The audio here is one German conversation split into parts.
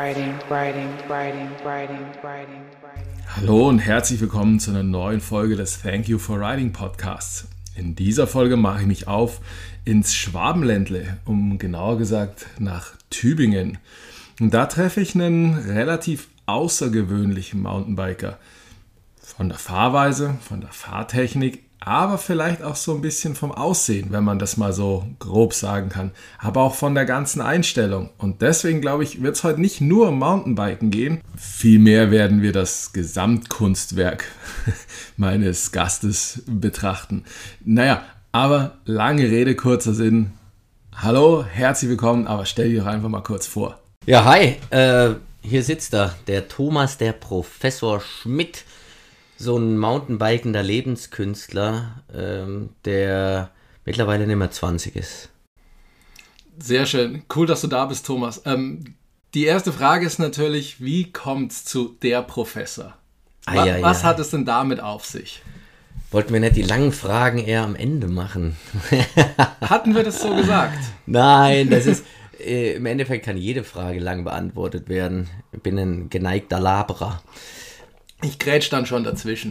Hallo und herzlich willkommen zu einer neuen Folge des Thank You for Riding Podcasts. In dieser Folge mache ich mich auf ins Schwabenländle, genauer gesagt nach Tübingen. Und da treffe ich einen relativ außergewöhnlichen Mountainbiker. Von der Fahrweise, von der Fahrtechnik, aber vielleicht auch so ein bisschen vom Aussehen, wenn man das mal so grob sagen kann. Aber auch von der ganzen Einstellung. Und deswegen glaube ich, wird es heute nicht nur um Mountainbiken gehen. Vielmehr werden wir das Gesamtkunstwerk meines Gastes betrachten. Naja, aber lange Rede, kurzer Sinn. Hallo, herzlich willkommen, aber stell dich doch einfach mal kurz vor. Ja, hi, hier sitzt er, der Thomas, der Professor Schmidt. So ein mountainbikender Lebenskünstler, der mittlerweile nicht mehr 20 ist. Sehr schön. Cool, dass du da bist, Thomas. Die erste Frage ist natürlich, wie kommt es zu der Professor? Was hat es denn damit auf sich? Wollten wir nicht die langen Fragen eher am Ende machen? Hatten wir das so gesagt? Nein, das ist... Im Endeffekt kann jede Frage lang beantwortet werden. Ich bin ein geneigter Laberer. Ich grätsch dann schon dazwischen.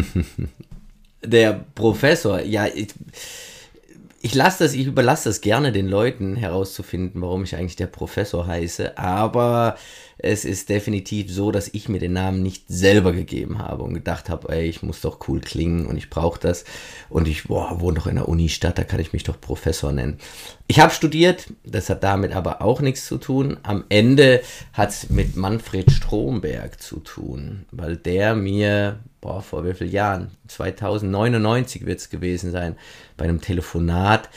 Der Professor, ja, ich überlasse das gerne den Leuten herauszufinden, warum ich eigentlich der Professor heiße, aber es ist definitiv so, dass ich mir den Namen nicht selber gegeben habe und gedacht habe, ey, ich muss doch cool klingen und ich brauche das und ich wohne doch in der Unistadt, da kann ich mich doch Professor nennen. Ich habe studiert, das hat damit aber auch nichts zu tun. Am Ende hat es mit Manfred Stromberg zu tun, weil der mir, vor wie vielen Jahren, 2099 wird es gewesen sein, bei einem Telefonat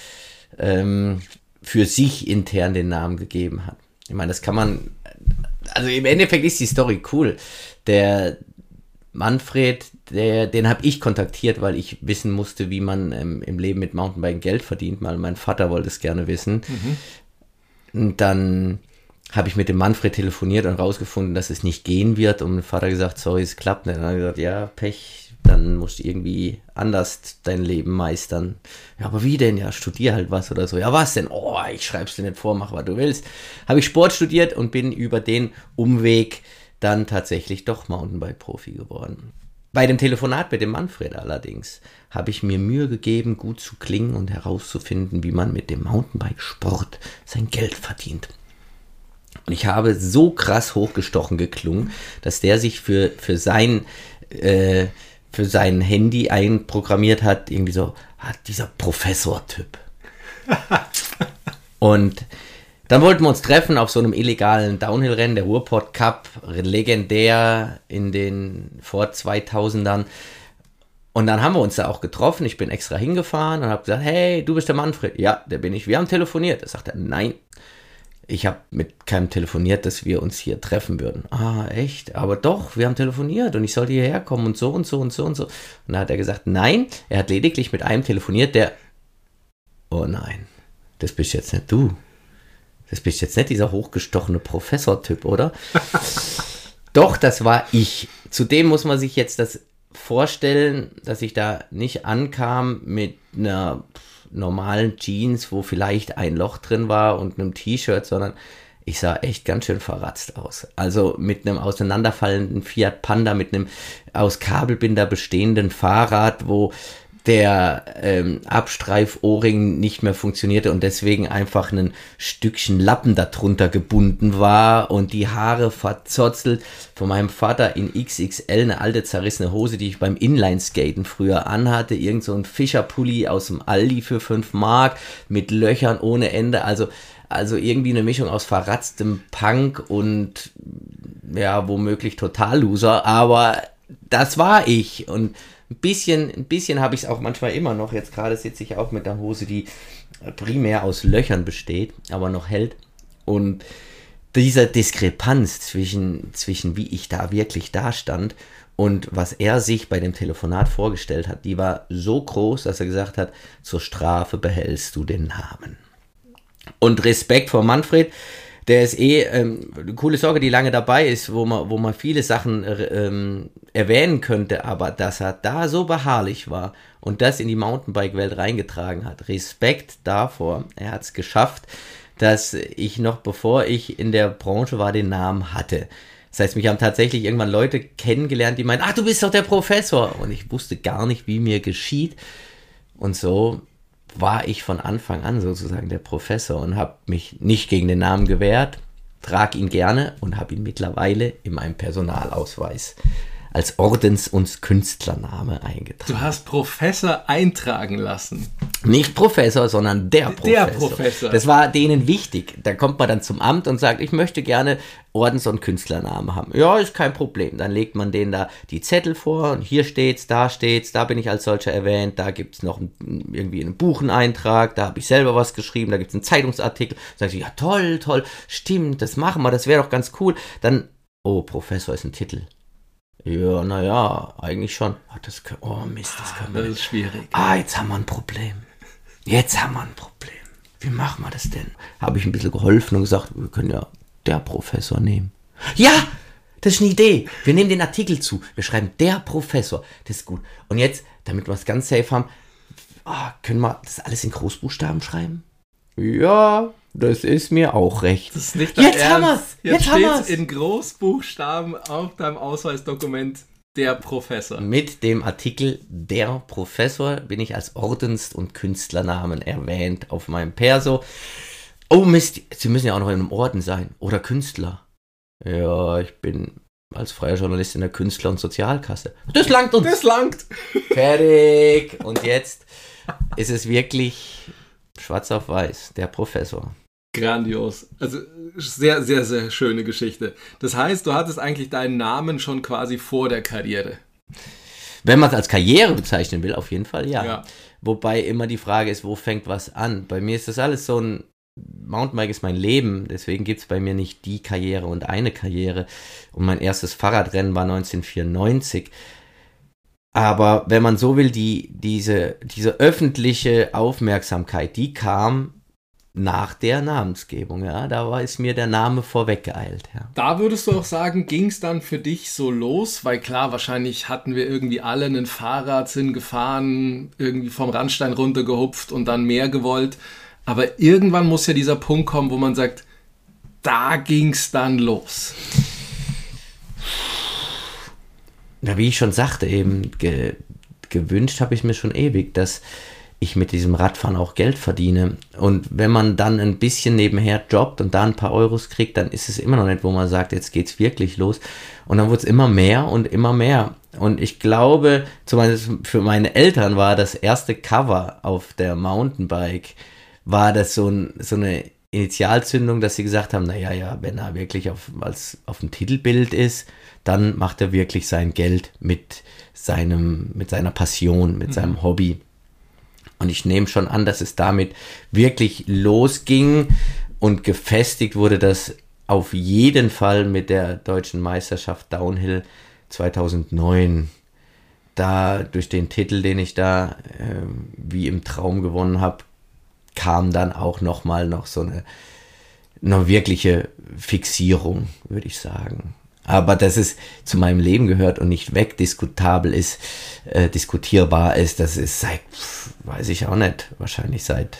für sich intern den Namen gegeben hat. Ich meine, das kann man, also im Endeffekt ist die Story cool. Der Manfred, den habe ich kontaktiert, weil ich wissen musste, wie man im Leben mit Mountainbiken Geld verdient, weil mein Vater wollte es gerne wissen. Und dann habe ich mit dem Manfred telefoniert und rausgefunden, dass es nicht gehen wird. Und mein Vater gesagt, sorry, es klappt nicht. Und dann hat er gesagt, ja, Pech, dann musst du irgendwie anders dein Leben meistern. Ja, aber wie denn? Ja, studier halt was oder so. Ja, was denn? Oh, ich schreib's dir nicht vor, mach, was du willst. Habe ich Sport studiert und bin über den Umweg dann tatsächlich doch Mountainbike-Profi geworden. Bei dem Telefonat mit dem Manfred allerdings habe ich mir Mühe gegeben, gut zu klingen und herauszufinden, wie man mit dem Mountainbike-Sport sein Geld verdient. Und ich habe so krass hochgestochen geklungen, dass der sich für sein Handy einprogrammiert hat, irgendwie so, dieser Professor-Typ. Und dann wollten wir uns treffen auf so einem illegalen Downhill-Rennen, der Ruhrpott Cup, legendär in den vor 2000ern. Und dann haben wir uns da auch getroffen. Ich bin extra hingefahren und habe gesagt, hey, du bist der Manfred. Ja, der bin ich. Wir haben telefoniert. Da sagt er, nein, ich habe mit keinem telefoniert, dass wir uns hier treffen würden. Ah, echt? Aber doch, wir haben telefoniert und ich sollte hierher kommen und so und so und so und so. Und dann hat er gesagt, nein, er hat lediglich mit einem telefoniert, oh nein, das bist jetzt nicht du. Das bist jetzt nicht dieser hochgestochene Professor-Typ, oder? Doch, das war ich. Zudem muss man sich jetzt das vorstellen, dass ich da nicht ankam mit einer normalen Jeans, wo vielleicht ein Loch drin war und einem T-Shirt, sondern ich sah echt ganz schön verratzt aus. Also mit einem auseinanderfallenden Fiat Panda, mit einem aus Kabelbinder bestehenden Fahrrad, wo der Abstreif-Ohrring nicht mehr funktionierte und deswegen einfach ein Stückchen Lappen darunter gebunden war und die Haare verzotzelt. Von meinem Vater in XXL eine alte zerrissene Hose, die ich beim Inlineskaten früher anhatte. Irgend so ein Fischerpulli aus dem Aldi für 5 Mark mit Löchern ohne Ende. Also irgendwie eine Mischung aus verratztem Punk und ja, womöglich Total-Loser. Aber das war ich und ein bisschen habe ich es auch manchmal immer noch. Jetzt gerade sitze ich auch mit der Hose, die primär aus Löchern besteht, aber noch hält. Und diese Diskrepanz zwischen wie ich da wirklich da stand und was er sich bei dem Telefonat vorgestellt hat, die war so groß, dass er gesagt hat, zur Strafe behältst du den Namen. Und Respekt vor Manfred, der ist eine coole Sorge, die lange dabei ist, wo man viele Sachen erwähnen könnte, aber dass er da so beharrlich war und das in die Mountainbike-Welt reingetragen hat. Respekt davor. Er hat es geschafft, dass ich noch, bevor ich in der Branche war, den Namen hatte. Das heißt, mich haben tatsächlich irgendwann Leute kennengelernt, die meinen, du bist doch der Professor. Und ich wusste gar nicht, wie mir geschieht. Und so war ich von Anfang an sozusagen der Professor und habe mich nicht gegen den Namen gewehrt, trage ihn gerne und habe ihn mittlerweile in meinem Personalausweis als Ordens- und Künstlername eingetragen. Du hast Professor eintragen lassen. Nicht Professor, sondern der Professor. Der Professor. Das war denen wichtig. Da kommt man dann zum Amt und sagt, ich möchte gerne Ordens- und Künstlernamen haben. Ja, ist kein Problem. Dann legt man denen da die Zettel vor und hier steht's, da bin ich als solcher erwähnt, da gibt's noch irgendwie einen Bucheneintrag, da habe ich selber was geschrieben, da gibt's einen Zeitungsartikel. Dann sage ich, ja toll, stimmt, das machen wir, das wäre doch ganz cool. Dann, Professor ist ein Titel. Ja, naja, eigentlich schon. Mist, das können wir. Das ist schwierig. Jetzt haben wir ein Problem. Wie machen wir das denn? Habe ich ein bisschen geholfen und gesagt, wir können ja der Professor nehmen. Ja, das ist eine Idee. Wir nehmen den Artikel zu. Wir schreiben der Professor. Das ist gut. Und jetzt, damit wir es ganz safe haben, können wir das alles in Großbuchstaben schreiben? Ja, das ist mir auch recht. Das ist nicht Jetzt haben wir's. Jetzt steht's in Großbuchstaben auf deinem Ausweisdokument der Professor. Mit dem Artikel der Professor bin ich als Ordens- und Künstlernamen erwähnt auf meinem Perso. Oh Mist, Sie müssen ja auch noch in einem Orden sein. Oder Künstler. Ja, ich bin als freier Journalist in der Künstler- und Sozialkasse. Das langt uns. Das langt. Fertig. Und jetzt ist es wirklich schwarz auf weiß, der Professor. Grandios. Also sehr, sehr, sehr schöne Geschichte. Das heißt, du hattest eigentlich deinen Namen schon quasi vor der Karriere. Wenn man es als Karriere bezeichnen will, auf jeden Fall Ja. Wobei immer die Frage ist, wo fängt was an? Bei mir ist das alles so ein Mountainbike ist mein Leben, deswegen gibt es bei mir nicht die Karriere und eine Karriere. Und mein erstes Fahrradrennen war 1994. Aber wenn man so will, diese öffentliche Aufmerksamkeit, die kam nach der Namensgebung. Ja? Ist mir der Name vorweggeeilt. Ja. Da würdest du auch sagen, ging es dann für dich so los? Weil klar, wahrscheinlich hatten wir irgendwie alle ein Fahrrad, sind gefahren, irgendwie vom Randstein runtergehupft und dann mehr gewollt. Aber irgendwann muss ja dieser Punkt kommen, wo man sagt, da ging es dann los. Ja, wie ich schon sagte, eben gewünscht habe ich mir schon ewig, dass ich mit diesem Radfahren auch Geld verdiene. Und wenn man dann ein bisschen nebenher jobbt und da ein paar Euros kriegt, dann ist es immer noch nicht, wo man sagt, jetzt geht's wirklich los. Und dann wurde es immer mehr und immer mehr. Und ich glaube, zumindest für meine Eltern war das erste Cover auf der Mountainbike, war das so eine Initialzündung, dass sie gesagt haben, naja, wenn er wirklich auf dem Titelbild ist, dann macht er wirklich sein Geld mit seiner Passion, mit seinem Hobby. Und ich nehme schon an, dass es damit wirklich losging und gefestigt wurde, dass auf jeden Fall mit der deutschen Meisterschaft Downhill 2009, da durch den Titel, den ich da wie im Traum gewonnen habe, kam dann auch noch so eine wirkliche Fixierung, würde ich sagen. Aber dass es zu meinem Leben gehört und nicht wegdiskutierbar ist, das ist seit, weiß ich auch nicht, wahrscheinlich seit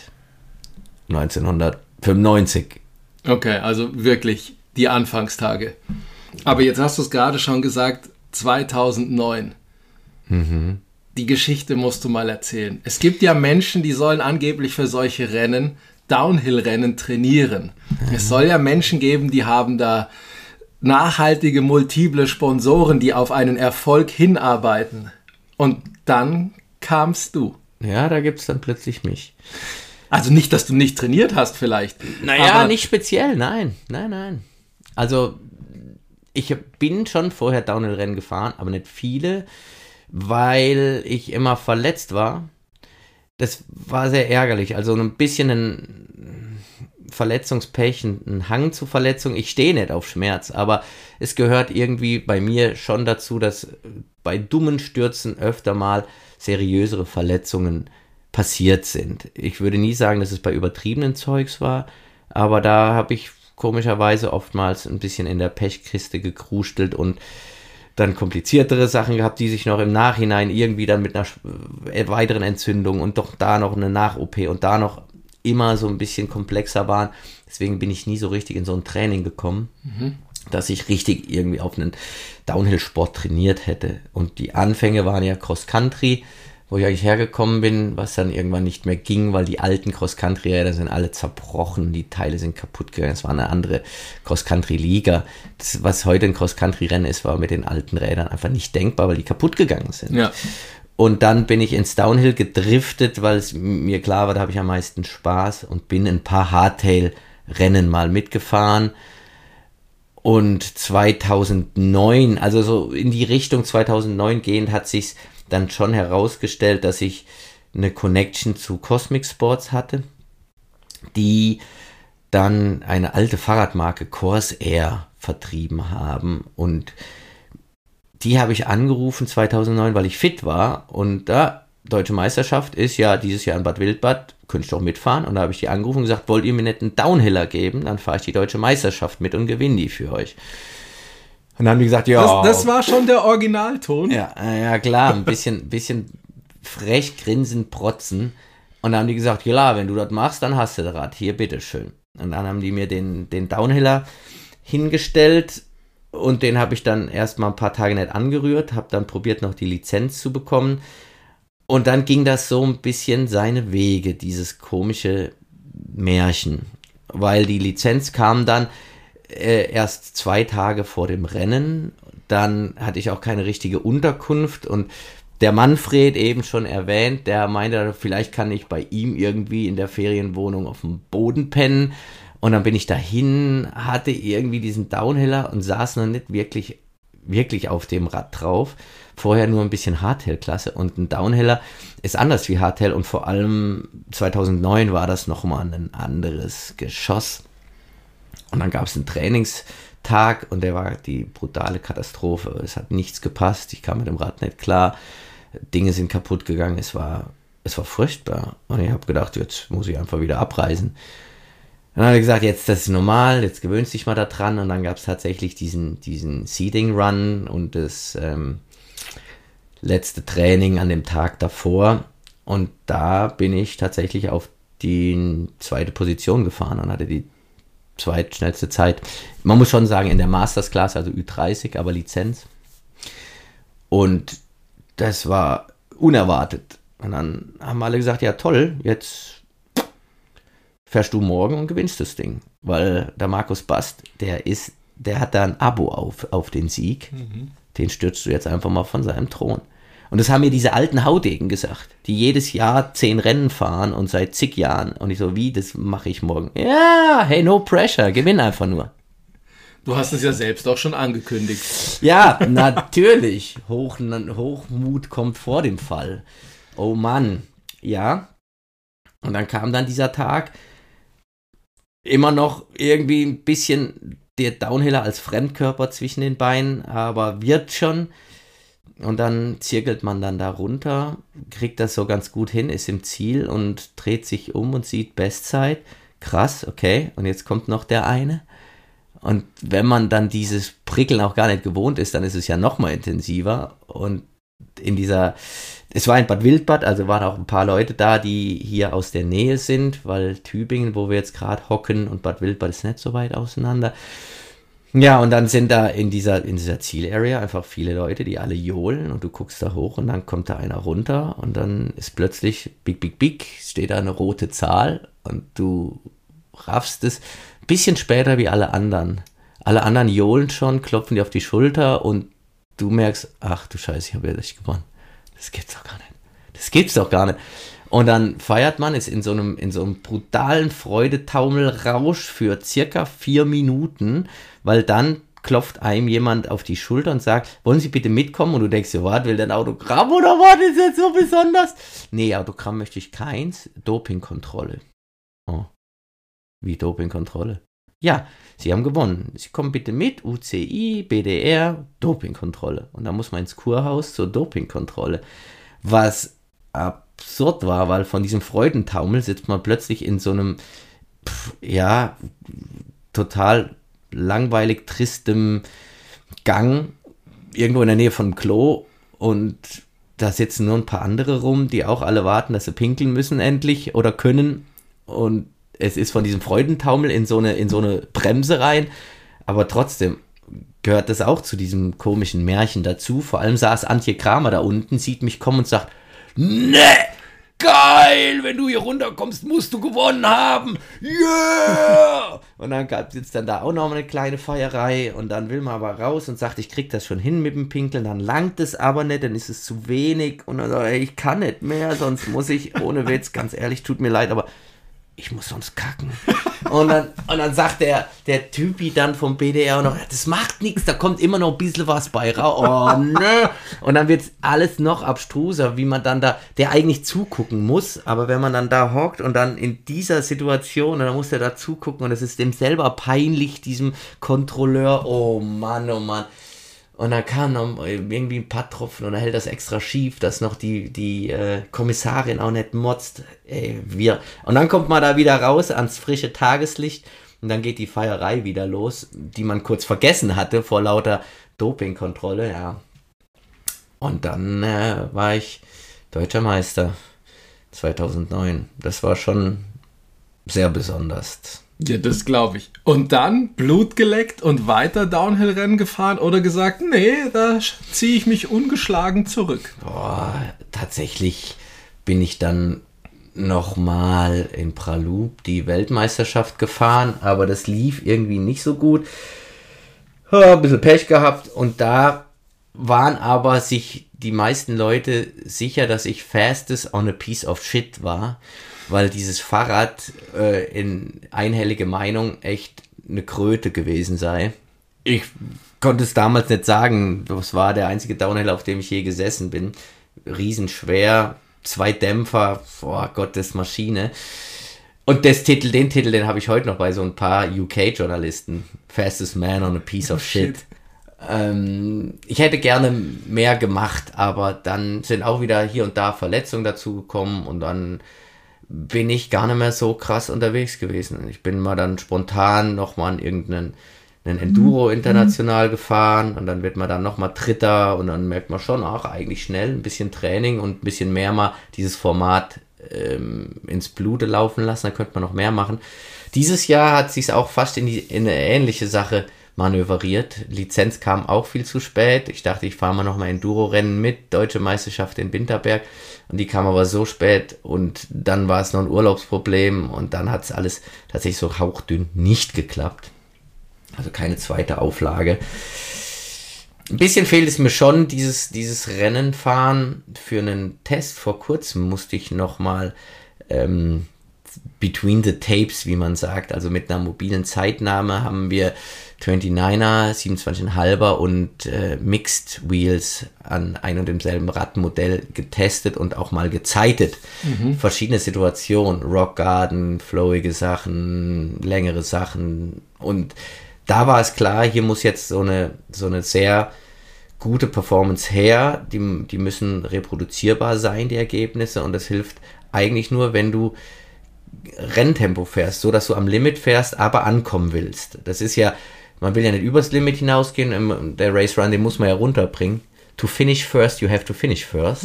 1995. Okay, also wirklich die Anfangstage. Aber jetzt hast du es gerade schon gesagt, 2009. Mhm. Die Geschichte musst du mal erzählen. Es gibt ja Menschen, die sollen angeblich für solche Rennen, Downhill-Rennen, trainieren. Mhm. Es soll ja Menschen geben, die haben da nachhaltige, multiple Sponsoren, die auf einen Erfolg hinarbeiten. Und dann kamst du. Ja, da gibt es dann plötzlich mich. Also nicht, dass du nicht trainiert hast vielleicht. Naja, aber nicht speziell, nein. Also ich bin schon vorher Downhill-Rennen gefahren, aber nicht viele, weil ich immer verletzt war. Das war sehr ärgerlich. Also ein bisschen ein Verletzungspech, ein Hang zu Verletzung. Ich stehe nicht auf Schmerz, aber es gehört irgendwie bei mir schon dazu, dass bei dummen Stürzen öfter mal seriösere Verletzungen passiert sind. Ich würde nie sagen, dass es bei übertriebenen Zeugs war, aber da habe ich komischerweise oftmals ein bisschen in der Pechkiste gekrustelt und dann kompliziertere Sachen gehabt, die sich noch im Nachhinein irgendwie dann mit einer weiteren Entzündung und doch da noch eine Nach-OP und da noch immer so ein bisschen komplexer waren. Deswegen bin ich nie so richtig in so ein Training gekommen, dass ich richtig irgendwie auf einen Downhill-Sport trainiert hätte. Und die Anfänge waren ja Cross-Country, wo ich eigentlich hergekommen bin, was dann irgendwann nicht mehr ging, weil die alten Cross-Country-Räder sind alle zerbrochen, die Teile sind kaputt gegangen. Es war eine andere Cross-Country-Liga. Das, was heute ein Cross-Country-Rennen ist, war mit den alten Rädern einfach nicht denkbar, weil die kaputt gegangen sind. Ja. Und dann bin ich ins Downhill gedriftet, weil es mir klar war, da habe ich am meisten Spaß und bin ein paar Hardtail-Rennen mal mitgefahren. Und 2009, also so in die Richtung 2009 gehend, hat sich's dann schon herausgestellt, dass ich eine Connection zu Cosmic Sports hatte, die dann eine alte Fahrradmarke Corsair vertrieben haben. Und die habe ich angerufen 2009, weil ich fit war. Und da, Deutsche Meisterschaft ist ja dieses Jahr in Bad Wildbad, könnte ich doch mitfahren. Und da habe ich die angerufen und gesagt, wollt ihr mir nicht einen Downhiller geben? Dann fahre ich die Deutsche Meisterschaft mit und gewinne die für euch. Und dann haben die gesagt, ja. Das war schon der Originalton. Ja, klar, ein bisschen frech grinsen, protzen. Und dann haben die gesagt, ja, wenn du das machst, dann hast du das Rad. Hier, bitteschön. Und dann haben die mir den Downhiller hingestellt und den habe ich dann erstmal ein paar Tage nicht angerührt, habe dann probiert, noch die Lizenz zu bekommen. Und dann ging das so ein bisschen seine Wege, dieses komische Märchen. Weil die Lizenz kam dann erst 2 Tage vor dem Rennen, dann hatte ich auch keine richtige Unterkunft und der Manfred, eben schon erwähnt, der meinte, vielleicht kann ich bei ihm irgendwie in der Ferienwohnung auf dem Boden pennen und dann bin ich dahin, hatte irgendwie diesen Downhiller und saß noch nicht wirklich auf dem Rad drauf, vorher nur ein bisschen Hardtail-Klasse und ein Downhiller ist anders wie Hardtail und vor allem 2009 war das nochmal ein anderes Geschoss. Und dann gab es einen Trainingstag und der war die brutale Katastrophe. Es hat nichts gepasst, ich kam mit dem Rad nicht klar, Dinge sind kaputt gegangen, es war furchtbar. Und ich habe gedacht, jetzt muss ich einfach wieder abreisen. Dann habe ich gesagt, jetzt das ist normal, jetzt gewöhnst dich mal da dran. Und dann gab es tatsächlich diesen Seeding Run und das letzte Training an dem Tag davor. Und da bin ich tatsächlich auf die 2. Position gefahren und hatte die zweitschnellste Zeit. Man muss schon sagen, in der Masters-Klasse, also Ü30, aber Lizenz. Und das war unerwartet. Und dann haben alle gesagt, ja toll, jetzt fährst du morgen und gewinnst das Ding. Weil der Markus Bast, der hat da ein Abo auf den Sieg. Den stürzt du jetzt einfach mal von seinem Thron. Und das haben mir diese alten Haudegen gesagt, die jedes Jahr 10 Rennen fahren und seit zig Jahren. Und ich so, wie, das mache ich morgen. Ja, hey, no pressure, gewinn einfach nur. Du hast es ja selbst auch schon angekündigt. Ja, natürlich. Hochmut kommt vor dem Fall. Oh Mann, ja. Und dann kam dann dieser Tag. Immer noch irgendwie ein bisschen der Downhiller als Fremdkörper zwischen den Beinen, aber wird schon. Und dann zirkelt man dann da runter, kriegt das so ganz gut hin, ist im Ziel und dreht sich um und sieht Bestzeit. Krass, okay. Und jetzt kommt noch der eine. Und wenn man dann dieses Prickeln auch gar nicht gewohnt ist, dann ist es ja noch mal intensiver. Und es war in Bad Wildbad, also waren auch ein paar Leute da, die hier aus der Nähe sind, weil Tübingen, wo wir jetzt gerade hocken, und Bad Wildbad ist nicht so weit auseinander. Ja, und dann sind da in dieser Zielarea einfach viele Leute, die alle johlen und du guckst da hoch und dann kommt da einer runter und dann ist plötzlich big, steht da eine rote Zahl und du raffst es ein bisschen später wie alle anderen. Alle anderen johlen schon, klopfen dir auf die Schulter und du merkst, ach du Scheiße, ich habe ja richtig gewonnen. Das gibt's doch gar nicht. Und dann feiert man es in so einem brutalen Freudetaumelrausch für circa 4 Minuten, weil dann klopft einem jemand auf die Schulter und sagt, wollen Sie bitte mitkommen? Und du denkst dir, was, will der ein Autogramm oder was ist jetzt so besonders? Nee, Autogramm möchte ich keins. Dopingkontrolle. Oh, wie Dopingkontrolle? Ja, Sie haben gewonnen. Sie kommen bitte mit, UCI, BDR, Dopingkontrolle. Und dann muss man ins Kurhaus zur Dopingkontrolle. Was absurd war, weil von diesem Freudentaumel sitzt man plötzlich in so einem, total langweilig tristem Gang, irgendwo in der Nähe von einem Klo und da sitzen nur ein paar andere rum, die auch alle warten, dass sie pinkeln müssen endlich oder können und es ist von diesem Freudentaumel in so eine Bremse rein, aber trotzdem gehört das auch zu diesem komischen Märchen dazu. Vor allem saß Antje Kramer da unten, sieht mich kommen und sagt, ne, geil, wenn du hier runterkommst, musst du gewonnen haben. Yeah! Und dann gab es dann da auch noch eine kleine Feierei und dann will man aber raus und sagt, ich krieg das schon hin mit dem Pinkeln, dann langt es aber nicht, dann ist es zu wenig und dann sagt, ey, ich kann nicht mehr, sonst muss ich, ohne Witz, ganz ehrlich, tut mir leid, aber ich muss sonst kacken. Und dann sagt der Typi dann vom BDR noch, das macht nichts, da kommt immer noch ein bisschen was bei raus. Oh, nö. Und dann wird alles noch abstruser, wie man dann da, der eigentlich zugucken muss, aber wenn man dann da hockt und dann in dieser Situation, dann muss der da zugucken und es ist dem selber peinlich, diesem Kontrolleur, oh Mann, oh Mann. Und dann kam noch irgendwie ein paar Tropfen und er hält das extra schief, dass noch die Kommissarin auch nicht motzt. Und dann kommt man da wieder raus ans frische Tageslicht und dann geht die Feierei wieder los, die man kurz vergessen hatte vor lauter Dopingkontrolle, ja. Und dann war ich Deutscher Meister 2009. Das war schon sehr besonders. Ja, das glaube ich. Und dann Blut geleckt und weiter Downhill-Rennen gefahren oder gesagt, nee, da ziehe ich mich ungeschlagen zurück. Boah, tatsächlich bin ich dann nochmal in Pralup die Weltmeisterschaft gefahren, aber das lief irgendwie nicht so gut. Ein bisschen Pech gehabt und da waren aber sich die meisten Leute sicher, dass ich fastest on a piece of shit war, weil dieses Fahrrad in einhellige Meinung echt eine Kröte gewesen sei. Ich konnte es damals nicht sagen, das war der einzige Downhill, auf dem ich je gesessen bin. Riesenschwer, 2 Dämpfer, boah, Gottes Maschine. Und den Titel habe ich heute noch bei so ein paar UK-Journalisten. Fastest Man on a Piece of Shit. Ich hätte gerne mehr gemacht, aber dann sind auch wieder hier und da Verletzungen dazu gekommen und dann bin ich gar nicht mehr so krass unterwegs gewesen. Ich bin mal dann spontan nochmal an irgendeinen Enduro international gefahren und dann wird man dann nochmal Dritter und dann merkt man schon auch eigentlich schnell ein bisschen Training und ein bisschen mehr mal dieses Format ins Blute laufen lassen, da könnte man noch mehr machen. Dieses Jahr hat sich auch fast in eine ähnliche Sache manövriert. Lizenz kam auch viel zu spät. Ich dachte, ich fahre mal nochmal Enduro-Rennen mit, Deutsche Meisterschaft in Winterberg. Und die kam aber so spät und dann war es noch ein Urlaubsproblem und dann hat es alles tatsächlich so hauchdünn nicht geklappt. Also keine zweite Auflage. Ein bisschen fehlt es mir schon, dieses Rennen fahren. Für einen Test vor kurzem musste ich nochmal between the tapes, wie man sagt, also mit einer mobilen Zeitnahme haben wir 29er, 27,5er und Mixed Wheels an ein und demselben Radmodell getestet und auch mal gezeitet. Verschiedene Situationen, Rock Garden, flowige Sachen, längere Sachen und da war es klar, hier muss jetzt so eine sehr gute Performance her, die müssen reproduzierbar sein, die Ergebnisse und das hilft eigentlich nur, wenn du Renntempo fährst, so dass du am Limit fährst, aber ankommen willst. Das ist ja, man will ja nicht übers Limit hinausgehen, der Race Run, den muss man ja runterbringen. To finish first, you have to finish first.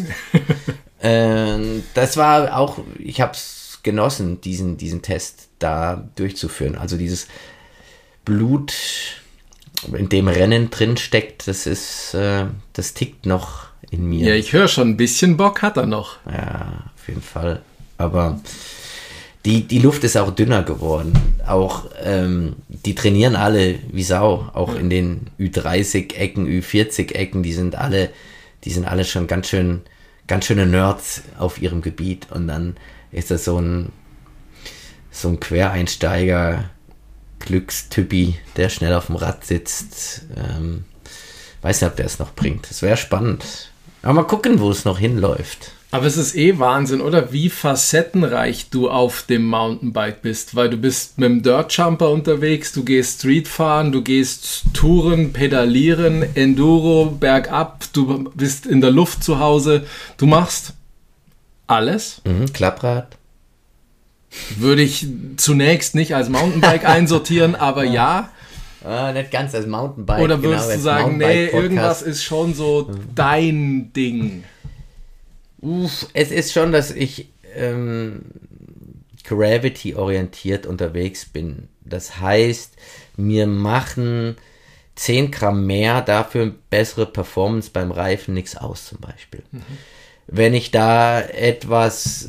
Das war auch, ich habe es genossen, diesen Test da durchzuführen. Also dieses Blut, in dem Rennen drin steckt, das tickt noch in mir. Ja, ich höre schon, ein bisschen Bock hat er noch. Ja, auf jeden Fall. Aber die Luft ist auch dünner geworden. Auch die trainieren alle wie Sau. Auch in den Ü30-Ecken, Ü40-Ecken, die sind alle schon ganz schöne Nerds auf ihrem Gebiet. Und dann ist das so ein Quereinsteiger, Glückstypi, der schnell auf dem Rad sitzt. Weiß nicht, ob der es noch bringt. Das wäre spannend. Aber mal gucken, wo es noch hinläuft. Aber es ist Wahnsinn, oder? Wie facettenreich du auf dem Mountainbike bist, weil du bist mit dem Dirtjumper unterwegs, du gehst Streetfahren, du gehst Touren, Pedalieren, Enduro, bergab, du bist in der Luft zu Hause, du machst alles. Klapprad. Würde ich zunächst nicht als Mountainbike einsortieren, aber ja. Nicht ganz als Mountainbike. Oder würdest du sagen, nee, irgendwas ist schon so dein Ding? Es ist schon, dass ich Gravity-orientiert unterwegs bin. Das heißt, mir machen 10 Gramm mehr dafür bessere Performance beim Reifen nichts aus zum Beispiel. Wenn ich da etwas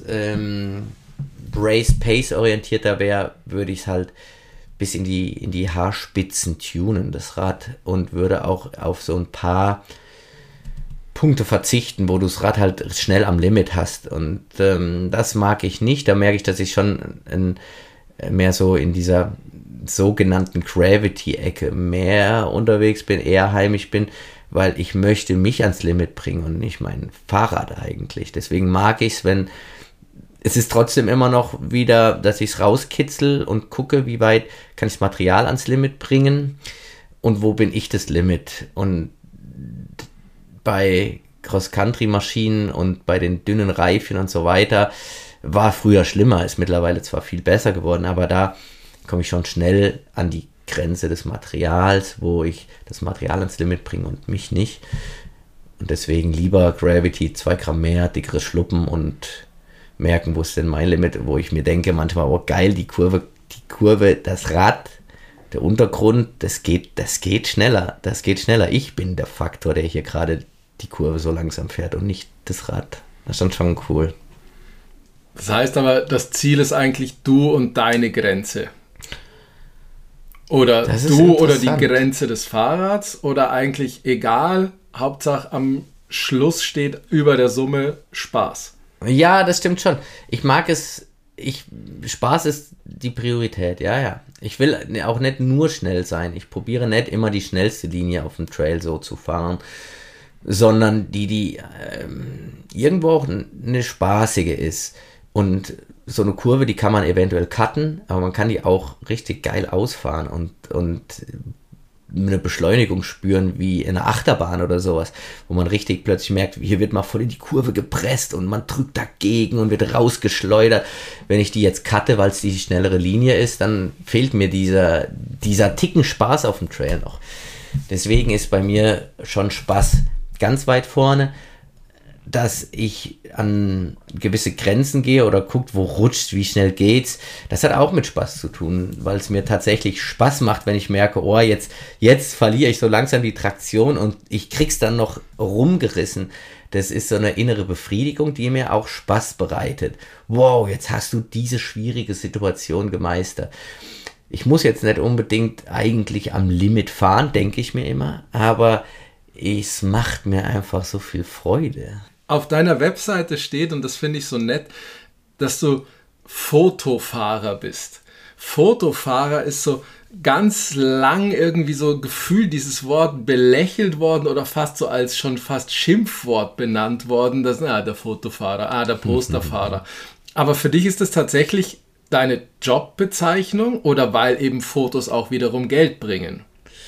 Race-Pace-orientierter wäre, würde ich es halt bis in die Haarspitzen tunen, das Rad, und würde auch auf so ein paar Punkte verzichten, wo du das Rad halt schnell am Limit hast. Und das mag ich nicht. Da merke ich, dass ich schon mehr so in dieser sogenannten Gravity-Ecke mehr unterwegs bin, eher heimisch bin, weil ich möchte mich ans Limit bringen und nicht mein Fahrrad eigentlich. Deswegen mag ich es, wenn es ist trotzdem immer noch wieder, dass ich es rauskitzel und gucke, wie weit kann ich das Material ans Limit bringen und wo bin ich das Limit. Und bei Cross-Country-Maschinen und bei den dünnen Reifen und so weiter war früher schlimmer, ist mittlerweile zwar viel besser geworden, aber da komme ich schon schnell an die Grenze des Materials, wo ich das Material ans Limit bringe und mich nicht. Und deswegen lieber Gravity, 2 Gramm mehr, dickere Schluppen und merken, wo ist denn mein Limit, wo ich mir denke manchmal, oh geil, die Kurve, das Rad, der Untergrund, das geht schneller. Ich bin der Faktor, der hier gerade die Kurve so langsam fährt und nicht das Rad. Das ist schon cool. Das heißt aber, das Ziel ist eigentlich du und deine Grenze. Oder du oder die Grenze des Fahrrads oder eigentlich egal, Hauptsache am Schluss steht über der Summe Spaß. Ja, das stimmt schon. Ich mag es, Spaß ist die Priorität, ja. Ich will auch nicht nur schnell sein. Ich probiere nicht immer die schnellste Linie auf dem Trail so zu fahren, sondern die irgendwo auch eine spaßige ist. Und so eine Kurve, die kann man eventuell cutten, aber man kann die auch richtig geil ausfahren und eine Beschleunigung spüren wie in einer Achterbahn oder sowas, wo man richtig plötzlich merkt, hier wird mal voll in die Kurve gepresst und man drückt dagegen und wird rausgeschleudert. Wenn ich die jetzt cutte, weil es die schnellere Linie ist, dann fehlt mir dieser Ticken Spaß auf dem Trail noch. Deswegen ist bei mir schon Spaß ganz weit vorne, dass ich an gewisse Grenzen gehe oder guckt, wo rutscht, wie schnell geht's. Das hat auch mit Spaß zu tun, weil es mir tatsächlich Spaß macht, wenn ich merke, oh, jetzt verliere ich so langsam die Traktion und ich krieg's dann noch rumgerissen. Das ist so eine innere Befriedigung, die mir auch Spaß bereitet. Wow, jetzt hast du diese schwierige Situation gemeistert. Ich muss jetzt nicht unbedingt eigentlich am Limit fahren, denke ich mir immer, aber es macht mir einfach so viel Freude. Auf deiner Webseite steht, und das finde ich so nett, dass du Fotofahrer bist. Fotofahrer ist so ganz lang irgendwie so gefühlt dieses Wort belächelt worden oder fast so als schon fast Schimpfwort benannt worden. Der Fotofahrer, der Posterfahrer. Aber für dich ist das tatsächlich deine Jobbezeichnung oder weil eben Fotos auch wiederum Geld bringen?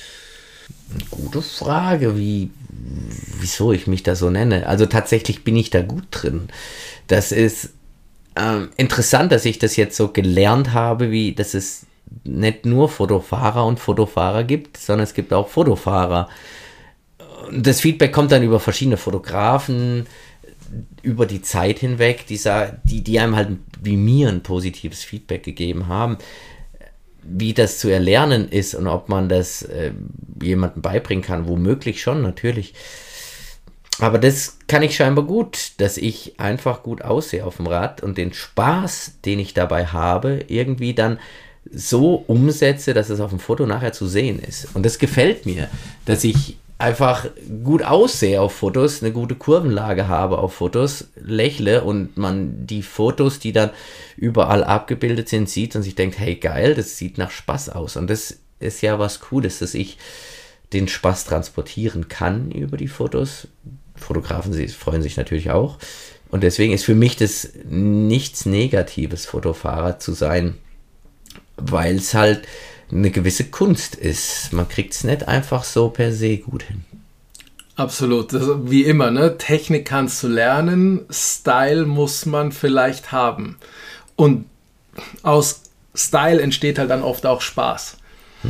Gute Frage, wieso ich mich da so nenne. Also tatsächlich bin ich da gut drin. Das ist interessant, dass ich das jetzt so gelernt habe, dass es nicht nur Fotofahrer und Fotofahrer gibt, sondern es gibt auch Fotofahrer. Das Feedback kommt dann über verschiedene Fotografen, über die Zeit hinweg, die einem halt wie mir ein positives Feedback gegeben haben. Wie das zu erlernen ist und ob man das jemandem beibringen kann, womöglich schon, natürlich. Aber das kann ich scheinbar gut, dass ich einfach gut aussehe auf dem Rad und den Spaß, den ich dabei habe, irgendwie dann so umsetze, dass es auf dem Foto nachher zu sehen ist. Und das gefällt mir, dass ich einfach gut aussehe auf Fotos, eine gute Kurvenlage habe auf Fotos, lächle und man die Fotos, die dann überall abgebildet sind, sieht und sich denkt, hey geil, das sieht nach Spaß aus. Und das ist ja was Cooles, dass ich den Spaß transportieren kann über die Fotos. Fotografen freuen sich natürlich auch. Und deswegen ist für mich das nichts Negatives, Fotofahrer zu sein, weil es halt eine gewisse Kunst ist. Man kriegt es nicht einfach so per se gut hin. Absolut. Also wie immer, ne? Technik kannst du lernen, Style muss man vielleicht haben. Und aus Style entsteht halt dann oft auch Spaß.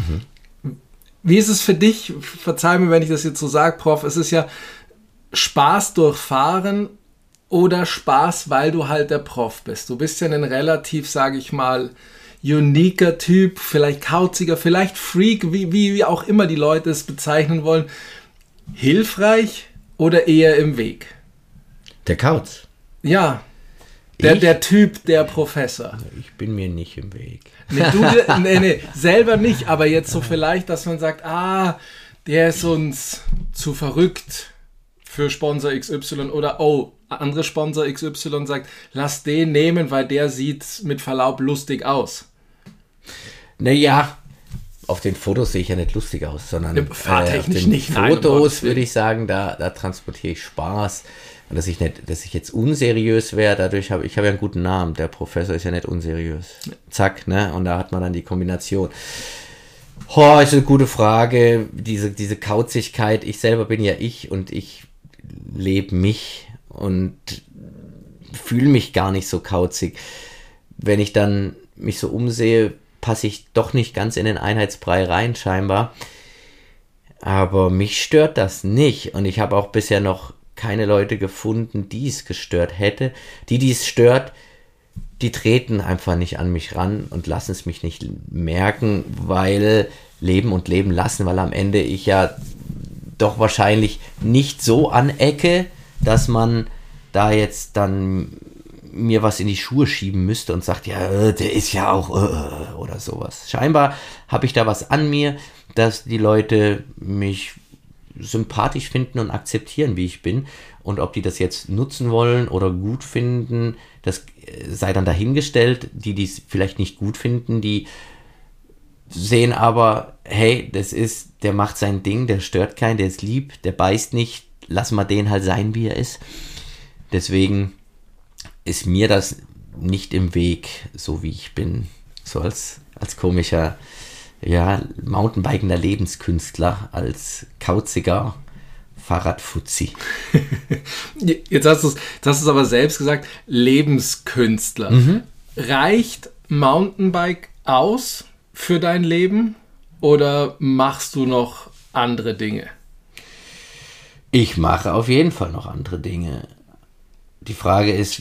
Wie ist es für dich? Verzeih mir, wenn ich das jetzt so sage, Prof. Es ist ja Spaß durch Fahren oder Spaß, weil du halt der Prof bist? Du bist ja ein relativ, sage ich mal, uniker Typ, vielleicht kauziger, vielleicht Freak, wie auch immer die Leute es bezeichnen wollen. Hilfreich oder eher im Weg? Der Kauz. Ja, der Typ, der Professor. Ich bin mir nicht im Weg. Nee, selber nicht, aber jetzt so vielleicht, dass man sagt, der ist uns zu verrückt für Sponsor XY oder andere Sponsor XY sagt, lass den nehmen, weil der sieht mit Verlaub lustig aus. Naja, auf den Fotos sehe ich ja nicht lustig aus, sondern fahrtechnisch auf den nicht. Fotos würde ich sagen, da transportiere ich Spaß. Und dass ich jetzt unseriös wäre, dadurch habe ich ja einen guten Namen. Der Professor ist ja nicht unseriös. Zack, ne? Und da hat man dann die Kombination. Ist eine gute Frage. Diese Kauzigkeit. Ich selber bin ja ich und ich lebe mich und fühle mich gar nicht so kauzig. Wenn ich dann mich so umsehe, passe ich doch nicht ganz in den Einheitsbrei rein, scheinbar. Aber mich stört das nicht. Und ich habe auch bisher noch keine Leute gefunden, die es gestört hätte. Die es stört, die treten einfach nicht an mich ran und lassen es mich nicht merken, weil leben und leben lassen, weil am Ende ich ja doch wahrscheinlich nicht so anecke, dass man da jetzt dann mir was in die Schuhe schieben müsste und sagt, ja, der ist ja auch oder sowas. Scheinbar habe ich da was an mir, dass die Leute mich sympathisch finden und akzeptieren, wie ich bin. Und ob die das jetzt nutzen wollen oder gut finden, das sei dann dahingestellt. Die es vielleicht nicht gut finden, die sehen aber, hey, der macht sein Ding, der stört keinen, der ist lieb, der beißt nicht, lassen wir den halt sein, wie er ist. Deswegen ist mir das nicht im Weg, so wie ich bin. So als komischer, ja, Mountainbikender Lebenskünstler, als kauziger Fahrradfuzzi. Jetzt hast du es aber selbst gesagt, Lebenskünstler. Reicht Mountainbike aus für dein Leben oder machst du noch andere Dinge? Ich mache auf jeden Fall noch andere Dinge. Die Frage ist,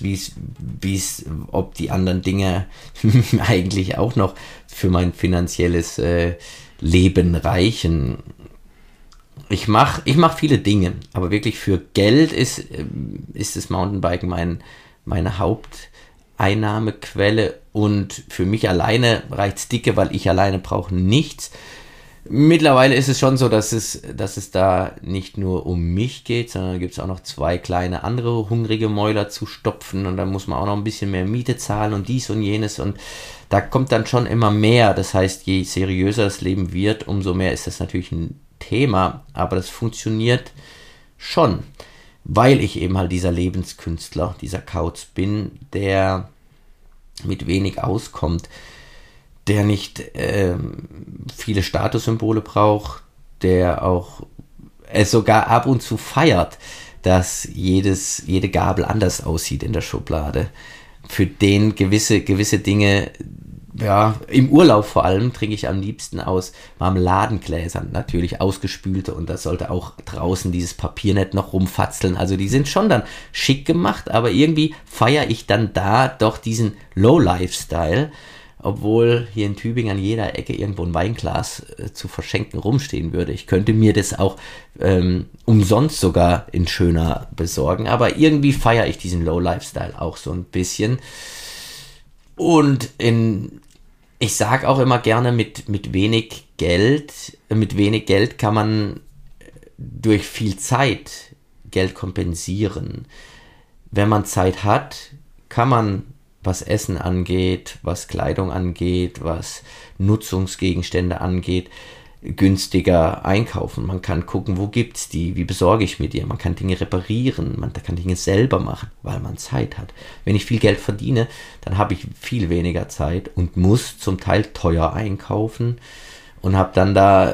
ob die anderen Dinge eigentlich auch noch für mein finanzielles Leben reichen. Ich mach viele Dinge, aber wirklich für Geld ist das Mountainbiken meine Haupteinnahmequelle und für mich alleine reicht's dicke, weil ich alleine brauche nichts. Mittlerweile ist es schon so, dass es da nicht nur um mich geht, sondern da gibt es auch noch 2 kleine andere hungrige Mäuler zu stopfen und dann muss man auch noch ein bisschen mehr Miete zahlen und dies und jenes und da kommt dann schon immer mehr. Das heißt, je seriöser das Leben wird, umso mehr ist das natürlich ein Thema, aber das funktioniert schon, weil ich eben halt dieser Lebenskünstler, dieser Kauz bin, der mit wenig auskommt, der nicht viele Statussymbole braucht, der auch es sogar ab und zu feiert, dass jede Gabel anders aussieht in der Schublade. Für den gewisse Dinge, ja, im Urlaub vor allem, trinke ich am liebsten aus Marmeladengläsern, natürlich ausgespülte und da sollte auch draußen dieses Papier nicht noch rumfatzeln. Also die sind schon dann schick gemacht, aber irgendwie feiere ich dann da doch diesen Low-Life-Style, obwohl hier in Tübingen an jeder Ecke irgendwo ein Weinglas zu verschenken rumstehen würde. Ich könnte mir das auch umsonst sogar in schöner besorgen, aber irgendwie feiere ich diesen Low-Lifestyle auch so ein bisschen. Und ich sage auch immer gerne, mit wenig Geld kann man durch viel Zeit Geld kompensieren. Wenn man Zeit hat, kann man, was Essen angeht, was Kleidung angeht, was Nutzungsgegenstände angeht, günstiger einkaufen. Man kann gucken, wo gibt's die, wie besorge ich mir die. Man kann Dinge reparieren, man kann Dinge selber machen, weil man Zeit hat. Wenn ich viel Geld verdiene, dann habe ich viel weniger Zeit und muss zum Teil teuer einkaufen und habe dann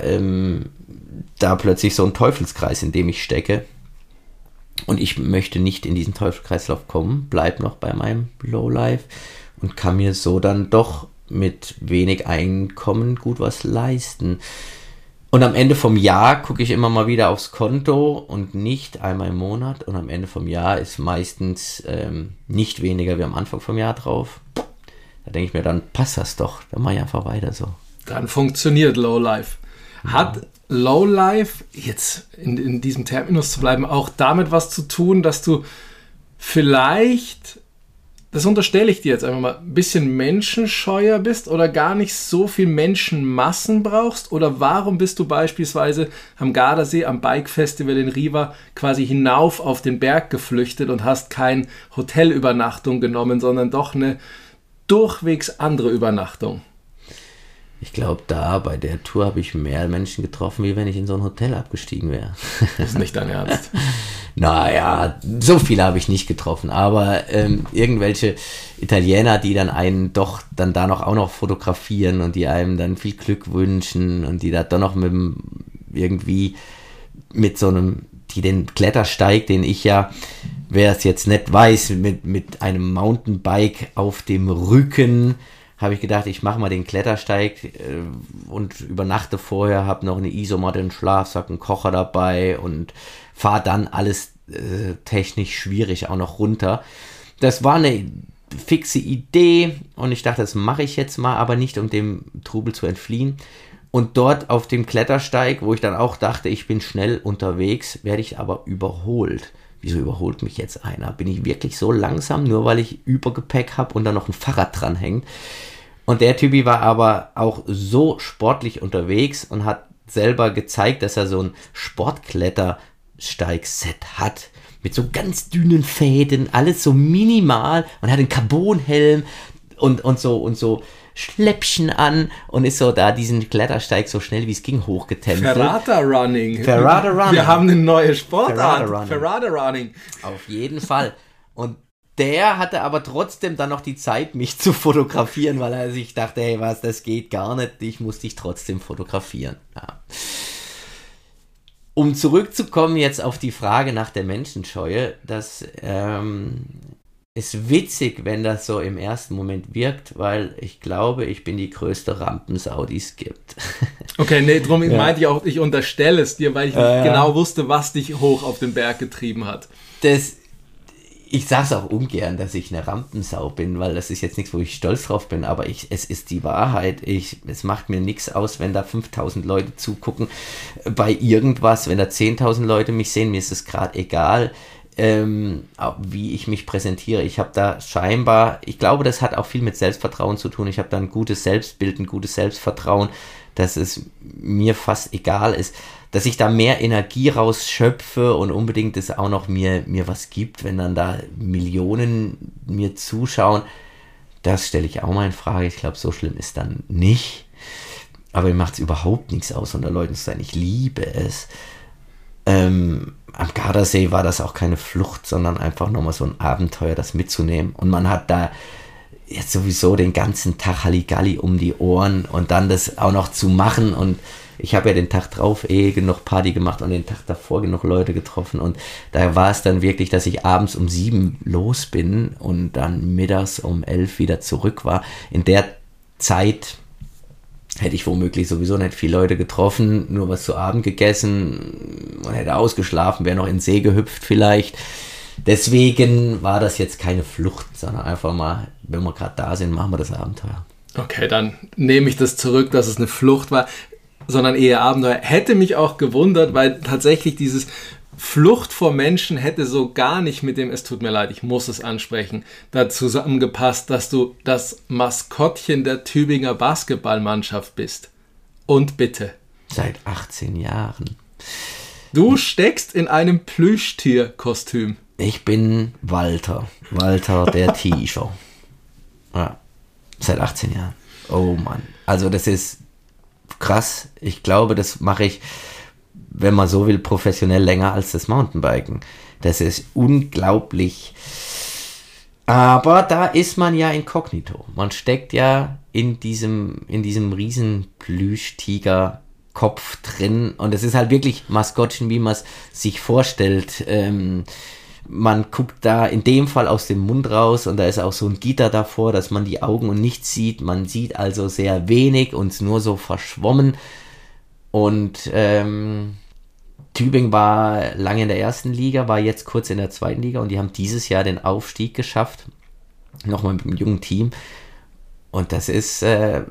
da plötzlich so einen Teufelskreis, in dem ich stecke. Und ich möchte nicht in diesen Teufelskreislauf kommen, bleibe noch bei meinem Lowlife und kann mir so dann doch mit wenig Einkommen gut was leisten. Und am Ende vom Jahr gucke ich immer mal wieder aufs Konto und nicht einmal im Monat. Und am Ende vom Jahr ist meistens nicht weniger wie am Anfang vom Jahr drauf. Da denke ich mir, dann passt das doch. Dann mache ich einfach weiter so. Dann funktioniert Lowlife. Hat Lowlife, jetzt in diesem Terminus zu bleiben, auch damit was zu tun, dass du vielleicht, das unterstelle ich dir jetzt einfach mal, ein bisschen menschenscheuer bist oder gar nicht so viel Menschenmassen brauchst? Oder warum bist du beispielsweise am Gardasee, am Bike-Festival in Riva quasi hinauf auf den Berg geflüchtet und hast keine Hotelübernachtung genommen, sondern doch eine durchwegs andere Übernachtung? Ich glaube, bei der Tour habe ich mehr Menschen getroffen, wie wenn ich in so ein Hotel abgestiegen wäre. Das ist nicht dein Ernst. Naja, so viele habe ich nicht getroffen, aber irgendwelche Italiener, die dann einen doch dann da auch noch fotografieren und die einem dann viel Glück wünschen und die da doch noch die den Klettersteig, den ich ja, wer es jetzt nicht weiß, mit einem Mountainbike auf dem Rücken, habe ich gedacht, ich mache mal den Klettersteig und übernachte vorher, habe noch eine Isomatte, einen Schlafsack, einen Kocher dabei und fahre dann alles technisch schwierig auch noch runter. Das war eine fixe Idee und ich dachte, das mache ich jetzt mal, aber nicht, um dem Trubel zu entfliehen. Und dort auf dem Klettersteig, wo ich dann auch dachte, ich bin schnell unterwegs, werde ich aber überholt. Wieso überholt mich jetzt einer? Bin ich wirklich so langsam, nur weil ich Übergepäck habe und dann noch ein Fahrrad dran hängt? Und der Typi war aber auch so sportlich unterwegs und hat selber gezeigt, dass er so ein Sportklettersteig-Set hat. Mit so ganz dünnen Fäden, alles so minimal. Und hat einen Carbonhelm und so Schläppchen an und ist so da diesen Klettersteig so schnell wie es ging hochgetempelt. Ferrata Running. Wir haben eine neue Sportart. Ferrata Running. Auf jeden Fall. Und der hatte aber trotzdem dann noch die Zeit, mich zu fotografieren, weil er sich dachte, hey, das geht gar nicht, ich muss dich trotzdem fotografieren. Ja. Um zurückzukommen jetzt auf die Frage nach der Menschenscheue, das ist witzig, wenn das so im ersten Moment wirkt, weil ich glaube, ich bin die größte Rampensau, die es gibt. Okay, nee, drum meinte ich auch, ich unterstelle es dir, weil ich nicht genau wusste, was dich hoch auf den Berg getrieben hat. Ich sage es auch ungern, dass ich eine Rampensau bin, weil das ist jetzt nichts, wo ich stolz drauf bin, aber es ist die Wahrheit. Es macht mir nichts aus, wenn da 5000 Leute zugucken bei irgendwas, wenn da 10.000 Leute mich sehen, mir ist es gerade egal, wie ich mich präsentiere. Ich habe da scheinbar, ich glaube, das hat auch viel mit Selbstvertrauen zu tun. Ich habe da ein gutes Selbstbild, ein gutes Selbstvertrauen, dass es mir fast egal ist, dass ich da mehr Energie rausschöpfe und unbedingt es auch noch mir was gibt, wenn dann da Millionen mir zuschauen. Das stelle ich auch mal in Frage. Ich glaube, so schlimm ist dann nicht. Aber mir macht es überhaupt nichts aus, unter Leuten zu sein. Ich liebe es. Am Gardasee war das auch keine Flucht, sondern einfach nochmal so ein Abenteuer, das mitzunehmen. Und man hat da jetzt sowieso den ganzen Tag Halligalli um die Ohren und dann das auch noch zu machen. Und ich habe ja den Tag drauf genug Party gemacht und den Tag davor genug Leute getroffen. Und da war es dann wirklich, dass ich abends um 7 los bin und dann mittags um 11 wieder zurück war. In der Zeit hätte ich womöglich sowieso nicht viele Leute getroffen, nur was zu Abend gegessen und hätte ausgeschlafen, wäre noch in den See gehüpft vielleicht. Deswegen war das jetzt keine Flucht, sondern einfach mal, wenn wir gerade da sind, machen wir das Abenteuer. Okay, dann nehme ich das zurück, dass es eine Flucht war, sondern eher Abenteuer. Hätte mich auch gewundert, weil tatsächlich dieses Flucht vor Menschen hätte so gar nicht mit dem, es tut mir leid, ich muss es ansprechen, da zusammengepasst, dass du das Maskottchen der Tübinger Basketballmannschaft bist. Und bitte. Seit 18 Jahren. Du steckst in einem Plüschtierkostüm. Ich bin Walter der T-Shirt. Ja, seit 18 Jahren. Oh Mann. Also das ist krass. Ich glaube, das mache ich, wenn man so will, professionell länger als das Mountainbiken. Das ist unglaublich. Aber da ist man ja inkognito. Man steckt ja in diesem riesen Plüschtiger-Kopf drin. Und es ist halt wirklich Maskottchen, wie man es sich vorstellt. Man guckt da in dem Fall aus dem Mund raus und da ist auch so ein Gitter davor, dass man die Augen und nichts sieht. Man sieht also sehr wenig und nur so verschwommen. Und Tübingen war lange in der ersten Liga, war jetzt kurz in der zweiten Liga und die haben dieses Jahr den Aufstieg geschafft. Nochmal mit einem jungen Team. Und das ist,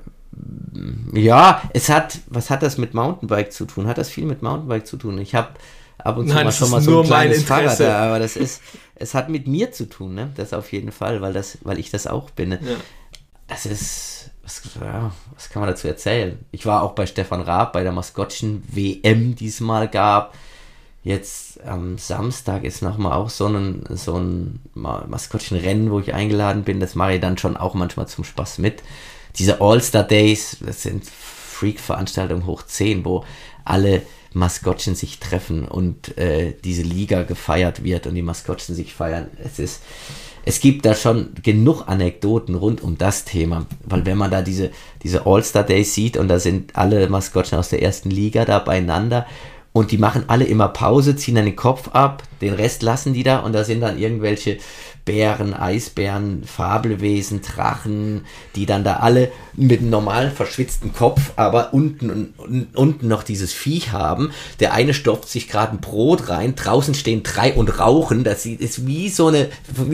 was hat das mit Mountainbike zu tun? Hat das viel mit Mountainbike zu tun? Ich habe ab und zu mal schon mal so ein kleines Fahrrad da, aber es hat mit mir zu tun, ne? Das auf jeden Fall, weil ich das auch bin. Ne? Ja. Das ist, was kann man dazu erzählen? Ich war auch bei Stefan Raab bei der Maskottchen-WM diesmal gab. Jetzt am Samstag ist nochmal auch so ein Maskottchenrennen, wo ich eingeladen bin. Das mache ich dann schon auch manchmal zum Spaß mit. Diese All-Star-Days, das sind Freak-Veranstaltungen hoch 10, wo alle Maskottchen sich treffen und diese Liga gefeiert wird und die Maskottchen sich feiern. Es gibt da schon genug Anekdoten rund um das Thema, weil wenn man da diese All-Star-Days sieht und da sind alle Maskottchen aus der ersten Liga da beieinander und die machen alle immer Pause, ziehen dann den Kopf ab, den Rest lassen die da und da sind dann irgendwelche Bären, Eisbären, Fabelwesen, Drachen, die dann da alle mit einem normalen verschwitzten Kopf, aber unten noch dieses Viech haben. Der eine stopft sich gerade ein Brot rein, draußen stehen 3 und rauchen. Das ist wie so eine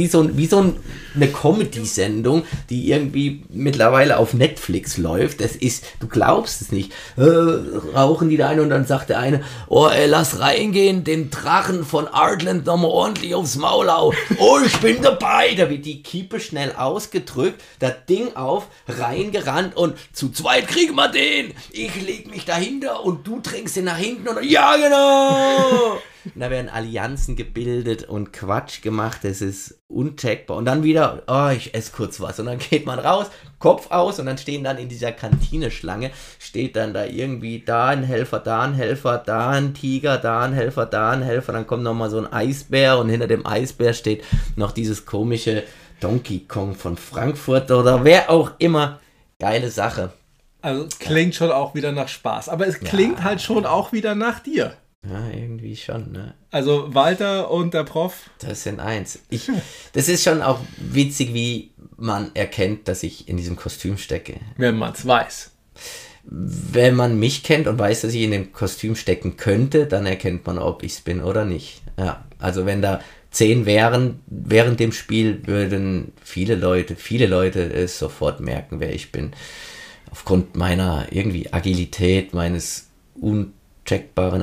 Comedy-Sendung, die irgendwie mittlerweile auf Netflix läuft. Das ist, du glaubst es nicht. Rauchen die da eine und dann sagt der eine, lass reingehen, den Drachen von Artland nochmal ordentlich aufs Maul hauen. Oh, ich bin dabei. Da wird die Kiepe schnell ausgedrückt, das Ding auf, reingerannt und zu zweit kriegen wir den. Ich leg mich dahinter und du drängst den nach hinten und ja, genau. Und da werden Allianzen gebildet und Quatsch gemacht. Das ist uncheckbar. Und dann wieder, ich esse kurz was. Und dann geht man raus, Kopf aus und dann stehen dann in dieser Kantine-Schlange, steht dann da irgendwie da ein Helfer, da ein Helfer, da ein Tiger, da ein Helfer, da ein Helfer. Dann kommt nochmal so ein Eisbär und hinter dem Eisbär steht noch dieses komische Donkey Kong von Frankfurt oder wer auch immer. Geile Sache. Also klingt schon auch wieder nach Spaß. Aber es klingt halt schon auch wieder nach dir. Ja, irgendwie schon, ne? Also Walter und der Prof? Das sind eins. Das ist schon auch witzig, wie man erkennt, dass ich in diesem Kostüm stecke. Wenn man es weiß. Wenn man mich kennt und weiß, dass ich in dem Kostüm stecken könnte, dann erkennt man, ob ich es bin oder nicht. Ja, also wenn da 10 wären während dem Spiel, würden viele Leute es sofort merken, wer ich bin. Aufgrund meiner irgendwie Agilität, meines uncheckbaren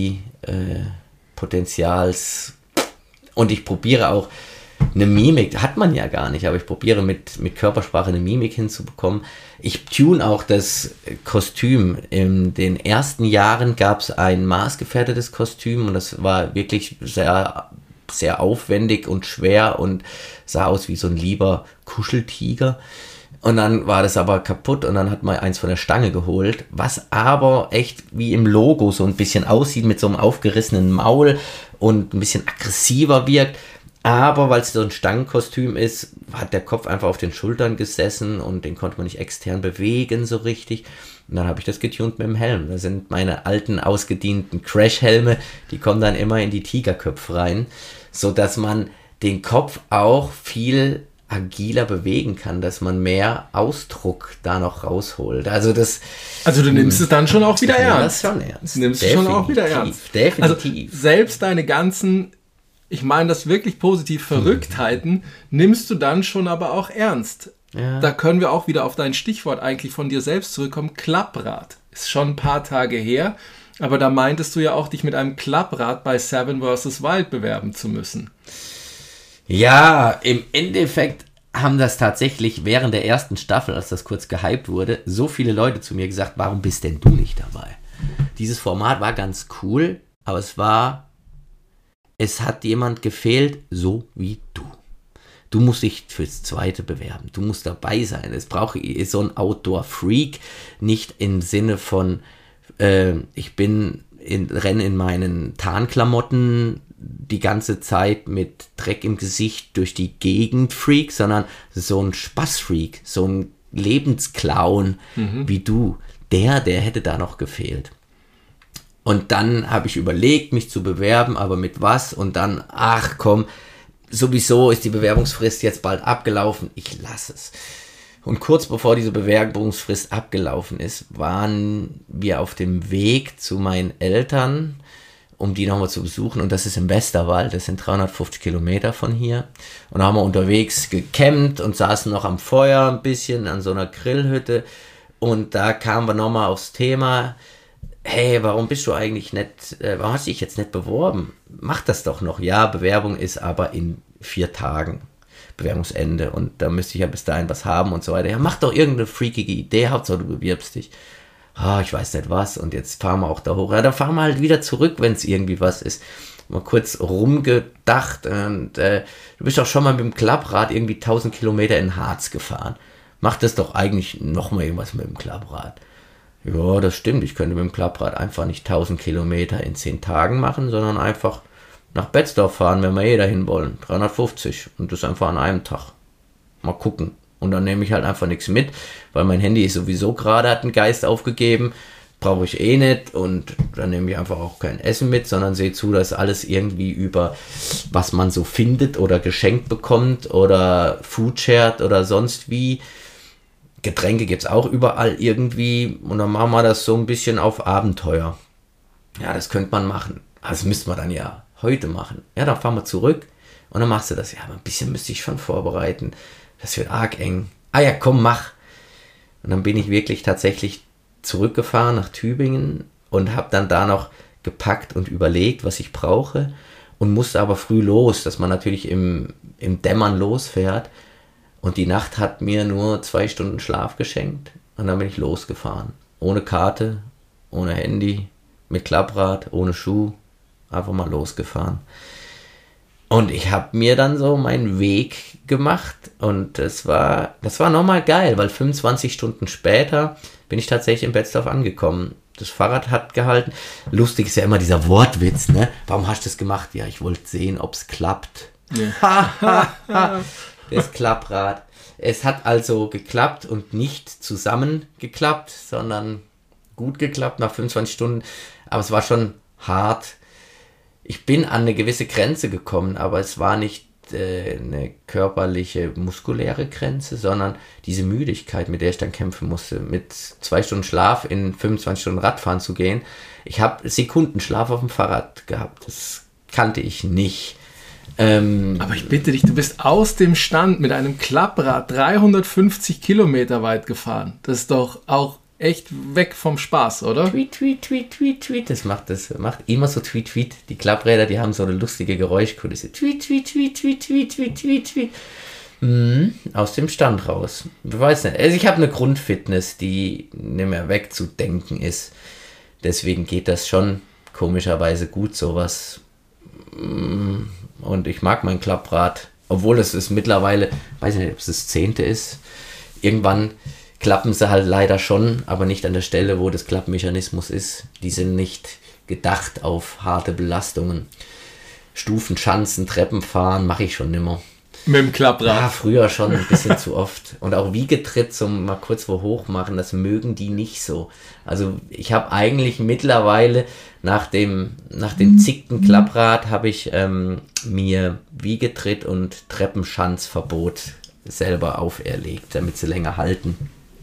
Energiepotenzials. Und ich probiere auch eine Mimik, hat man ja gar nicht, aber ich probiere mit Körpersprache eine Mimik hinzubekommen. Ich tune auch das Kostüm. In den ersten Jahren gab es ein maßgefertigtes Kostüm und das war wirklich sehr, sehr aufwendig und schwer und sah aus wie so ein lieber Kuscheltiger. Und dann war das aber kaputt und dann hat man eins von der Stange geholt, was aber echt wie im Logo so ein bisschen aussieht mit so einem aufgerissenen Maul und ein bisschen aggressiver wirkt. Aber weil es so ein Stangenkostüm ist, hat der Kopf einfach auf den Schultern gesessen und den konnte man nicht extern bewegen so richtig. Und dann habe ich das getunt mit dem Helm. Da sind meine alten, ausgedienten Crash-Helme, die kommen dann immer in die Tigerköpfe rein, sodass man den Kopf auch viel agiler bewegen kann, dass man mehr Ausdruck da noch rausholt. Also du nimmst es dann schon auch wieder ernst. Das schon ernst. Nimmst du schon auch wieder ernst. Definitiv. Also selbst deine ganzen, ich meine das wirklich positiv, Verrücktheiten, nimmst du dann schon aber auch ernst. Ja. Da können wir auch wieder auf dein Stichwort eigentlich von dir selbst zurückkommen. Klapprad. Ist schon ein paar Tage her, aber da meintest du ja auch, dich mit einem Klapprad bei Seven vs. Wild bewerben zu müssen. Ja, im Endeffekt haben das tatsächlich während der ersten Staffel, als das kurz gehypt wurde, so viele Leute zu mir gesagt, warum bist denn du nicht dabei? Dieses Format war ganz cool, aber es hat jemand gefehlt, so wie du. Du musst dich fürs Zweite bewerben, du musst dabei sein. Es braucht so ein Outdoor-Freak, nicht im Sinne von, ich renne in meinen Tarnklamotten die ganze Zeit mit Dreck im Gesicht durch die Gegend Freak, sondern so ein Spaßfreak, so ein Lebensclown wie du. Der hätte da noch gefehlt. Und dann habe ich überlegt, mich zu bewerben, aber mit was? Und dann, ach komm, sowieso ist die Bewerbungsfrist jetzt bald abgelaufen, ich lasse es. Und kurz bevor diese Bewerbungsfrist abgelaufen ist, waren wir auf dem Weg zu meinen Eltern, um die nochmal zu besuchen. Und das ist im Westerwald, das sind 350 Kilometer von hier. Und da haben wir unterwegs gecampt und saßen noch am Feuer ein bisschen an so einer Grillhütte. Und da kamen wir nochmal aufs Thema, hey, warum bist du eigentlich nicht, warum hast du dich jetzt nicht beworben? Mach das doch noch. Ja, Bewerbung ist aber in 4 Tagen. Bewerbungsende und da müsste ich ja bis dahin was haben und so weiter. Ja, mach doch irgendeine freakige Idee, Hauptsache du bewirbst dich. Ich weiß nicht was und jetzt fahren wir auch da hoch. Ja, dann fahren wir halt wieder zurück, wenn es irgendwie was ist. Mal kurz rumgedacht und du bist doch schon mal mit dem Klapprad irgendwie 1000 Kilometer in Harz gefahren. Mach das doch eigentlich nochmal irgendwas mit dem Klapprad. Ja, das stimmt. Ich könnte mit dem Klapprad einfach nicht 1000 Kilometer in 10 Tagen machen, sondern einfach nach Betzdorf fahren, wenn wir dahin wollen. 350 und das einfach an einem Tag. Mal gucken. Und dann nehme ich halt einfach nichts mit, weil mein Handy ist sowieso gerade, hat einen Geist aufgegeben. Brauche ich eh nicht. Und dann nehme ich einfach auch kein Essen mit, sondern sehe zu, dass alles irgendwie über, was man so findet oder geschenkt bekommt oder Foodshared oder sonst wie. Getränke gibt es auch überall irgendwie. Und dann machen wir das so ein bisschen auf Abenteuer. Ja, das könnte man machen. Das müsste man dann ja heute machen. Ja, dann fahren wir zurück und dann machst du das. Ja, aber ein bisschen müsste ich schon vorbereiten. Das wird arg eng. Ja, komm, mach. Und dann bin ich wirklich tatsächlich zurückgefahren nach Tübingen und habe dann da noch gepackt und überlegt, was ich brauche und musste aber früh los, dass man natürlich im Dämmern losfährt. Und die Nacht hat mir nur 2 Stunden Schlaf geschenkt und dann bin ich losgefahren. Ohne Karte, ohne Handy, mit Klapprad, ohne Schuh. Einfach mal losgefahren. Und ich habe mir dann so meinen Weg gemacht und das war nochmal geil, weil 25 Stunden später bin ich tatsächlich in Betzdorf angekommen. Das Fahrrad hat gehalten. Lustig ist ja immer dieser Wortwitz, ne? Warum hast du das gemacht? Ja, ich wollte sehen, ob es klappt. Ja. Das Klapprad. Es hat also geklappt und nicht zusammengeklappt, sondern gut geklappt nach 25 Stunden. Aber es war schon hart. Ich bin an eine gewisse Grenze gekommen, aber es war nicht eine körperliche, muskuläre Grenze, sondern diese Müdigkeit, mit der ich dann kämpfen musste. Mit 2 Stunden Schlaf in 25 Stunden Radfahren zu gehen. Ich habe Sekundenschlaf auf dem Fahrrad gehabt. Das kannte ich nicht. Aber ich bitte dich, du bist aus dem Stand mit einem Klapprad 350 Kilometer weit gefahren. Das ist doch auch echt weg vom Spaß, oder? Tweet, tweet, tweet, tweet, tweet. Das macht immer so tweet, tweet. Die Klappräder, die haben so eine lustige Geräuschkulisse. Tweet, tweet, tweet, tweet, tweet, tweet, tweet, tweet. Aus dem Stand raus. Ich weiß nicht. Also ich habe eine Grundfitness, die nicht mehr wegzudenken ist. Deswegen geht das schon komischerweise gut, sowas. Und ich mag mein Klapprad. Obwohl es ist mittlerweile, weiß nicht, ob es das 10. ist. Irgendwann klappen sie halt leider schon, aber nicht an der Stelle, wo das Klappmechanismus ist. Die sind nicht gedacht auf harte Belastungen. Stufen, Schanzen, Treppen fahren mache ich schon nimmer. Mit dem Klapprad? Ja, früher schon ein bisschen zu oft. Und auch Wiegetritt zum mal kurz wo hoch machen, das mögen die nicht so. Also ich habe eigentlich mittlerweile nach dem zickten Klapprad habe ich mir Wiegetritt und Treppenschanzverbot selber auferlegt, damit sie länger halten.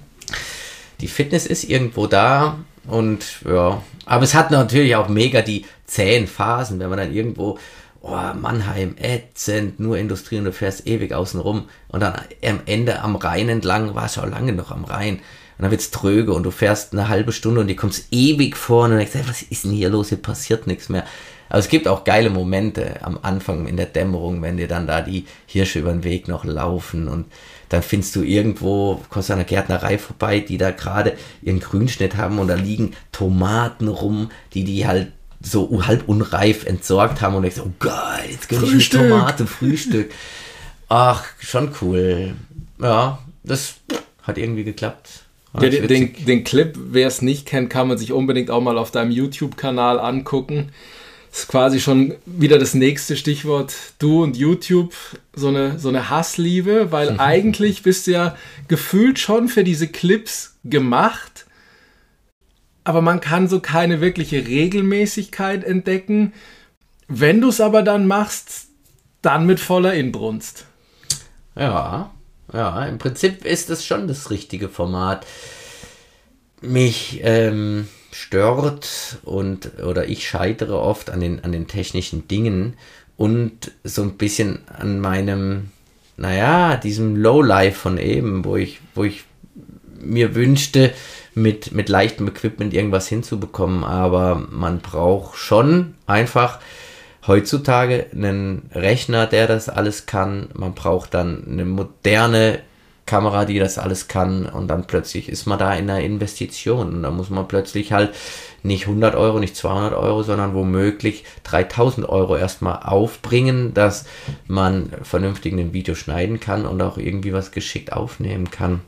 Die Fitness ist irgendwo da und ja, aber es hat natürlich auch mega die zähen Phasen, wenn man dann irgendwo, Mannheim, ätzend, nur Industrie und du fährst ewig außen rum und dann am Ende am Rhein entlang, warst du auch lange noch am Rhein und dann wird's tröge und du fährst eine halbe Stunde und die kommst ewig vor und denkst, was ist denn hier los, hier passiert nichts mehr. Aber es gibt auch geile Momente am Anfang in der Dämmerung, wenn dir dann da die Hirsche über den Weg noch laufen und dann findest du irgendwo, kommst du an einer Gärtnerei vorbei, die da gerade ihren Grünschnitt haben und da liegen Tomaten rum, die halt so halb unreif entsorgt haben und denkst, oh geil, jetzt gönn ich eine Tomate, Frühstück. Ach, schon cool. Ja, das hat irgendwie geklappt. Den Clip, wer es nicht kennt, kann man sich unbedingt auch mal auf deinem YouTube-Kanal angucken. Das ist quasi schon wieder das nächste Stichwort. Du und YouTube, so eine Hassliebe, weil eigentlich bist du ja gefühlt schon für diese Clips gemacht, aber man kann so keine wirkliche Regelmäßigkeit entdecken. Wenn du es aber dann machst, dann mit voller Inbrunst. Ja, Ja, im Prinzip ist es schon das richtige Format. Mich stört oder ich scheitere oft an den technischen Dingen und so ein bisschen an meinem, diesem Lowlife von eben, wo ich mir wünschte, mit leichtem Equipment irgendwas hinzubekommen, aber man braucht schon einfach heutzutage einen Rechner, der das alles kann. Man braucht dann eine moderne Kamera, die das alles kann, und dann plötzlich ist man da in einer Investition und da muss man plötzlich halt nicht 100 Euro, nicht 200 Euro, sondern womöglich 3000 Euro erstmal aufbringen, dass man vernünftig ein Video schneiden kann und auch irgendwie was geschickt aufnehmen kann.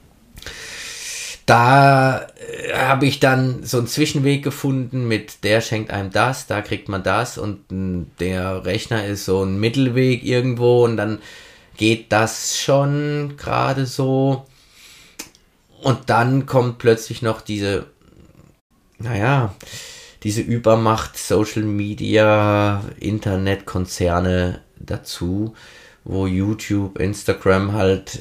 Da habe ich dann so einen Zwischenweg gefunden mit, der schenkt einem das, da kriegt man das, und der Rechner ist so ein Mittelweg irgendwo, und dann geht das schon gerade so. Und dann kommt plötzlich noch diese Übermacht Social Media, Internetkonzerne dazu, wo YouTube, Instagram halt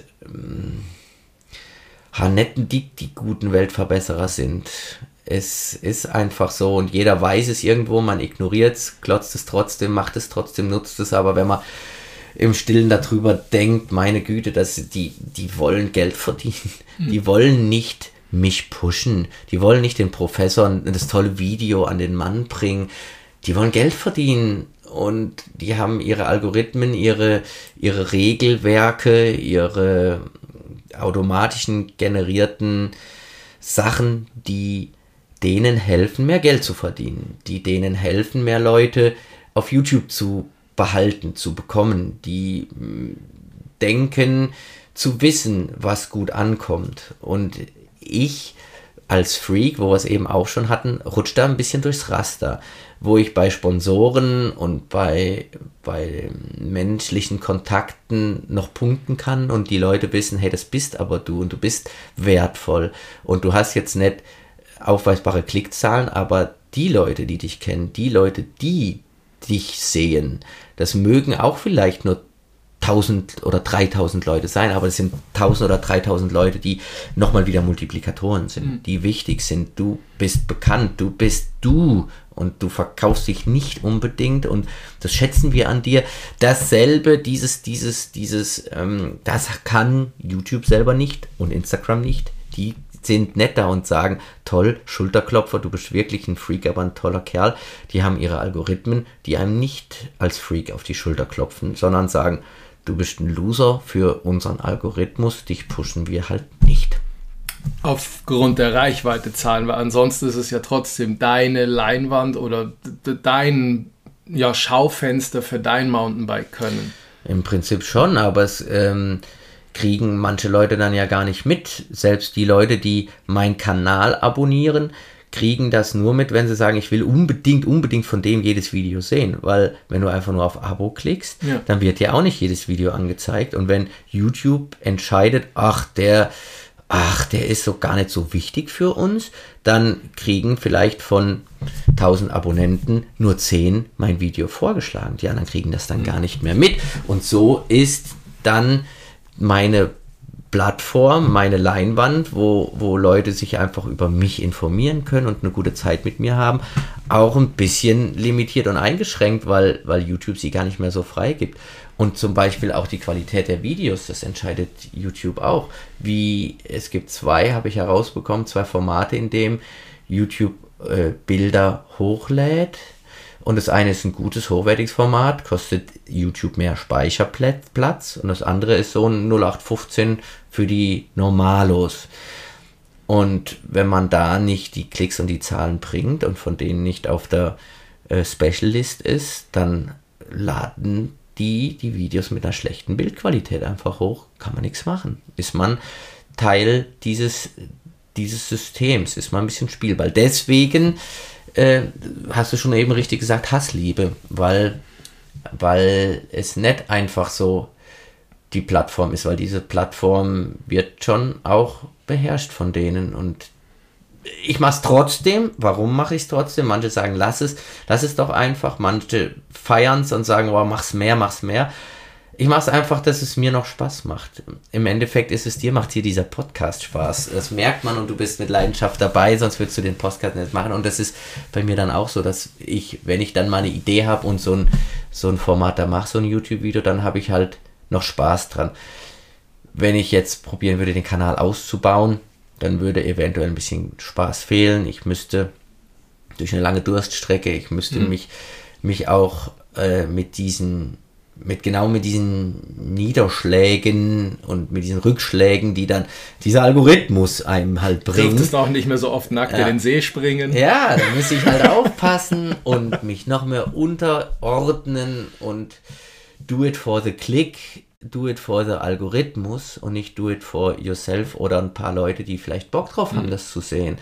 nicht die guten Weltverbesserer sind. Es ist einfach so, und jeder weiß es irgendwo, man ignoriert es, glotzt es trotzdem, macht es trotzdem, nutzt es, aber wenn man im Stillen darüber denkt, meine Güte, die wollen Geld verdienen. Die wollen nicht mich pushen. Die wollen nicht den Professor das tolle Video an den Mann bringen. Die wollen Geld verdienen. Und die haben ihre Algorithmen, ihre Regelwerke, ihre automatischen generierten Sachen, die denen helfen, mehr Geld zu verdienen. Die denen helfen, mehr Leute auf YouTube zu behalten, zu bekommen. Die denken zu wissen, was gut ankommt. Und ich als Freak, wo wir es eben auch schon hatten, rutscht da ein bisschen durchs Raster, wo ich bei Sponsoren und bei menschlichen Kontakten noch punkten kann und die Leute wissen, hey, das bist aber du und du bist wertvoll und du hast jetzt nicht aufweisbare Klickzahlen, aber die Leute, die dich kennen, die Leute, die dich sehen, das mögen auch vielleicht nur 1000 oder 3000 Leute sein, aber es sind 1000 oder 3000 Leute, die nochmal wieder Multiplikatoren sind, die wichtig sind. Du bist bekannt, du bist du und du verkaufst dich nicht unbedingt und das schätzen wir an dir. Dasselbe, das kann YouTube selber nicht und Instagram nicht. Die sind netter und sagen, toll, Schulterklopfer, du bist wirklich ein Freak, aber ein toller Kerl. Die haben ihre Algorithmen, die einem nicht als Freak auf die Schulter klopfen, sondern sagen, du bist ein Loser für unseren Algorithmus, dich pushen wir halt nicht. Aufgrund der Reichweite zahlen, weil ansonsten ist es ja trotzdem deine Leinwand oder dein Schaufenster für dein Mountainbike können. Im Prinzip schon, aber es kriegen manche Leute dann ja gar nicht mit. Selbst die Leute, die meinen Kanal abonnieren, kriegen das nur mit, wenn sie sagen, ich will unbedingt von dem jedes Video sehen, weil wenn du einfach nur auf Abo klickst, dann wird dir auch nicht jedes Video angezeigt, und wenn YouTube entscheidet, der ist so gar nicht so wichtig für uns, dann kriegen vielleicht von 1000 Abonnenten nur 10 mein Video vorgeschlagen. Die anderen kriegen das dann gar nicht mehr mit, und so ist dann meine Plattform, meine Leinwand, wo Leute sich einfach über mich informieren können und eine gute Zeit mit mir haben, auch ein bisschen limitiert und eingeschränkt, weil YouTube sie gar nicht mehr so frei gibt. Und zum Beispiel auch die Qualität der Videos, das entscheidet YouTube auch. Es gibt habe ich herausbekommen, 2 Formate, in dem YouTube Bilder hochlädt. Und das eine ist ein gutes, hochwertiges Format, kostet YouTube mehr Speicherplatz, und das andere ist so ein 0815 für die Normalos. Und wenn man da nicht die Klicks und die Zahlen bringt und von denen nicht auf der Special List ist, dann laden die Videos mit einer schlechten Bildqualität einfach hoch, kann man nichts machen. Ist man Teil dieses Systems, ist man ein bisschen Spielball. Deswegen hast du schon eben richtig gesagt, Hassliebe, weil es nicht einfach so die Plattform ist, weil diese Plattform wird schon auch beherrscht von denen, und ich mache es trotzdem. Warum mache ich es trotzdem? Manche sagen, lass es doch einfach, manche feiern es und sagen, wow, mach's mehr. Ich mache es einfach, dass es mir noch Spaß macht. Im Endeffekt macht dir dieser Podcast Spaß. Das merkt man und du bist mit Leidenschaft dabei, sonst würdest du den Podcast nicht machen. Und das ist bei mir dann auch so, dass wenn ich dann mal eine Idee habe und so ein Format da mache, so ein YouTube-Video, dann habe ich halt noch Spaß dran. Wenn ich jetzt probieren würde, den Kanal auszubauen, dann würde eventuell ein bisschen Spaß fehlen. Ich müsste durch eine lange Durststrecke, ich müsste mich auch mit diesen Niederschlägen und mit diesen Rückschlägen, die dann dieser Algorithmus einem halt bringt. Du dürftest auch nicht mehr so oft nackt in den See springen. Ja, da muss ich halt aufpassen und mich noch mehr unterordnen und do it for the click, do it for the Algorithmus und nicht do it for yourself oder ein paar Leute, die vielleicht Bock drauf haben, das zu sehen.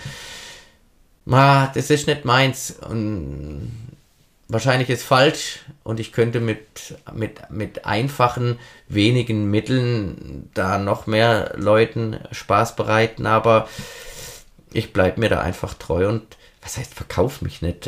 Das ist nicht meins und wahrscheinlich ist falsch und ich könnte mit einfachen, wenigen Mitteln da noch mehr Leuten Spaß bereiten, aber ich bleibe mir da einfach treu und was heißt, verkauf mich nicht.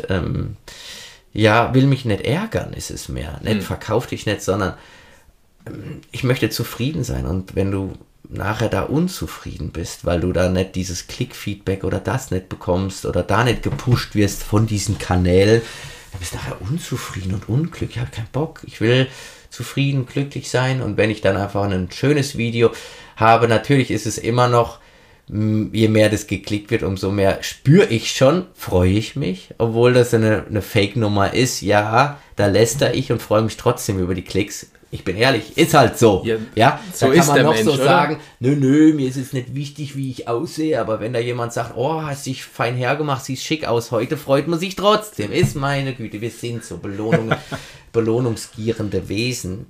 Will mich nicht ärgern, ist es mehr. Nicht verkauf dich nicht, sondern ich möchte zufrieden sein und wenn du nachher da unzufrieden bist, weil du da nicht dieses Klick-Feedback oder das nicht bekommst oder da nicht gepusht wirst von diesen Kanälen, dann bist du nachher unzufrieden und unglücklich. Ich habe keinen Bock. Ich will zufrieden, glücklich sein und wenn ich dann einfach ein schönes Video habe, natürlich ist es immer noch, je mehr das geklickt wird, umso mehr spüre ich schon, freue ich mich, obwohl das eine Fake-Nummer ist. Ja, da lästere ich und freue mich trotzdem über die Klicks. Ich bin ehrlich, ist halt so. Ja, so da kann ist man der noch Mensch, so oder? sagen, nö, mir ist es nicht wichtig, wie ich aussehe, aber wenn da jemand sagt, oh, hast dich fein hergemacht, siehst schick aus, heute freut man sich trotzdem. Ist meine Güte, wir sind so belohnungsgierende Wesen.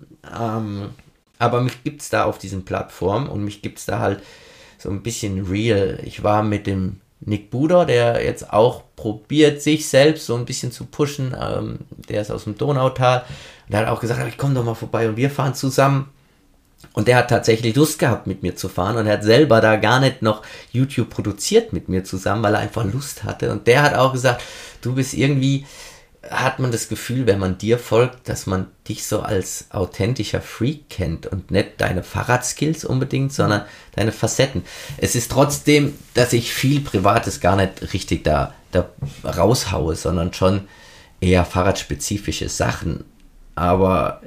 Aber mich gibt es da auf diesen Plattformen und mich gibt es da halt so ein bisschen real. Ich war mit dem Nick Buder, der jetzt auch probiert, sich selbst so ein bisschen zu pushen. Der ist aus dem Donautal. Und der hat auch gesagt, ich komm doch mal vorbei und wir fahren zusammen. Und der hat tatsächlich Lust gehabt, mit mir zu fahren. Und er hat selber da gar nicht noch YouTube produziert mit mir zusammen, weil er einfach Lust hatte. Und der hat auch gesagt, du bist irgendwie, hat man das Gefühl, wenn man dir folgt, dass man dich so als authentischer Freak kennt und nicht deine Fahrradskills unbedingt, sondern deine Facetten. Es ist trotzdem, dass ich viel Privates gar nicht richtig da raushaue, sondern schon eher fahrradspezifische Sachen. Aber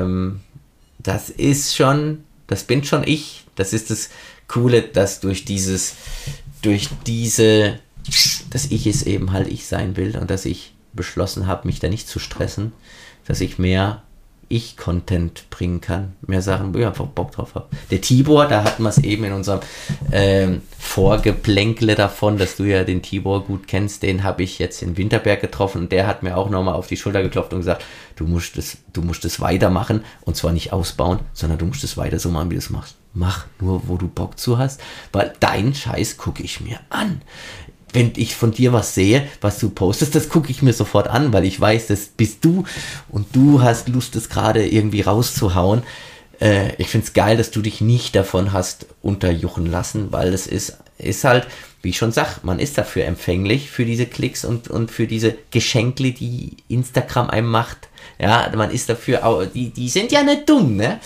das bin schon ich. Das ist das Coole, dass dass ich es eben halt ich sein will und dass ich beschlossen habe, mich da nicht zu stressen, dass ich mehr Ich-Content bringen kann, mehr Sachen, wo ich einfach Bock drauf habe. Der Tibor, da hatten wir es eben in unserem Vorgeplänkle davon, dass du ja den Tibor gut kennst, den habe ich jetzt in Winterberg getroffen und der hat mir auch nochmal auf die Schulter geklopft und gesagt, du musst es weitermachen und zwar nicht ausbauen, sondern du musst es weiter so machen, wie du es machst. Mach nur, wo du Bock zu hast, weil deinen Scheiß gucke ich mir an. Wenn ich von dir was sehe, was du postest, das gucke ich mir sofort an, weil ich weiß, das bist du und du hast Lust, das gerade irgendwie rauszuhauen. Ich finde es geil, dass du dich nicht davon hast unterjuchen lassen, weil es ist halt, wie ich schon sage, man ist dafür empfänglich, für diese Klicks und für diese Geschenke, die Instagram einem macht. Ja, man ist dafür, die sind ja nicht dumm, ne?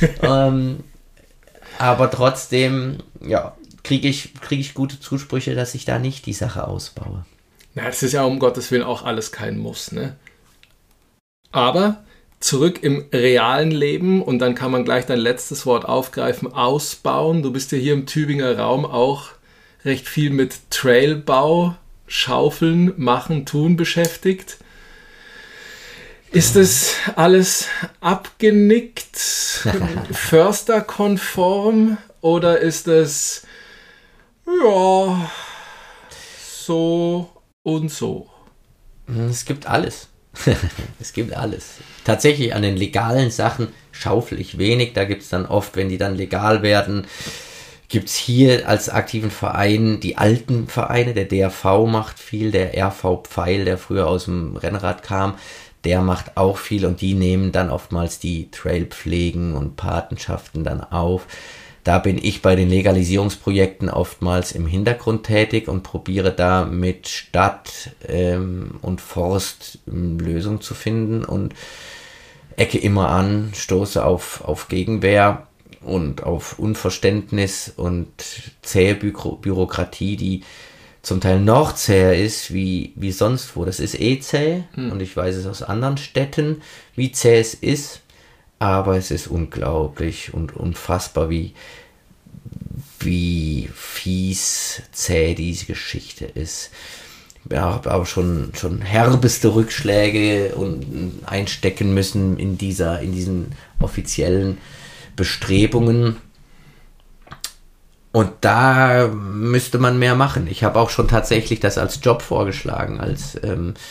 Aber trotzdem, ja, kriege ich gute Zusprüche, dass ich da nicht die Sache ausbaue. Na, das ist ja um Gottes Willen auch alles kein Muss, ne? Aber zurück im realen Leben und dann kann man gleich dein letztes Wort aufgreifen, ausbauen. Du bist ja hier im Tübinger Raum auch recht viel mit Trailbau, Schaufeln, Machen, Tun beschäftigt. Ist das alles abgenickt, försterkonform oder ist es ja so und so? Es gibt alles. Es gibt alles. Tatsächlich an den legalen Sachen schaufel ich wenig. Da gibt es dann oft, wenn die dann legal werden, gibt es hier als aktiven Verein die alten Vereine. Der DRV macht viel, der RV Pfeil, der früher aus dem Rennrad kam, der macht auch viel und die nehmen dann oftmals die Trailpflegen und Patenschaften dann auf. Da bin ich bei den Legalisierungsprojekten oftmals im Hintergrund tätig und probiere da mit Stadt und Forst Lösungen zu finden. Und ecke immer an, stoße auf Gegenwehr und auf Unverständnis und zähe Bürokratie, die zum Teil noch zäher ist wie sonst wo. Das ist zäh und ich weiß es aus anderen Städten, wie zäh es ist, aber es ist unglaublich und unfassbar, wie fies zäh diese Geschichte ist. Ja, habe aber schon herbeste Rückschläge und einstecken müssen in diesen offiziellen Bestrebungen. Und da müsste man mehr machen. Ich habe auch schon tatsächlich das als Job vorgeschlagen, als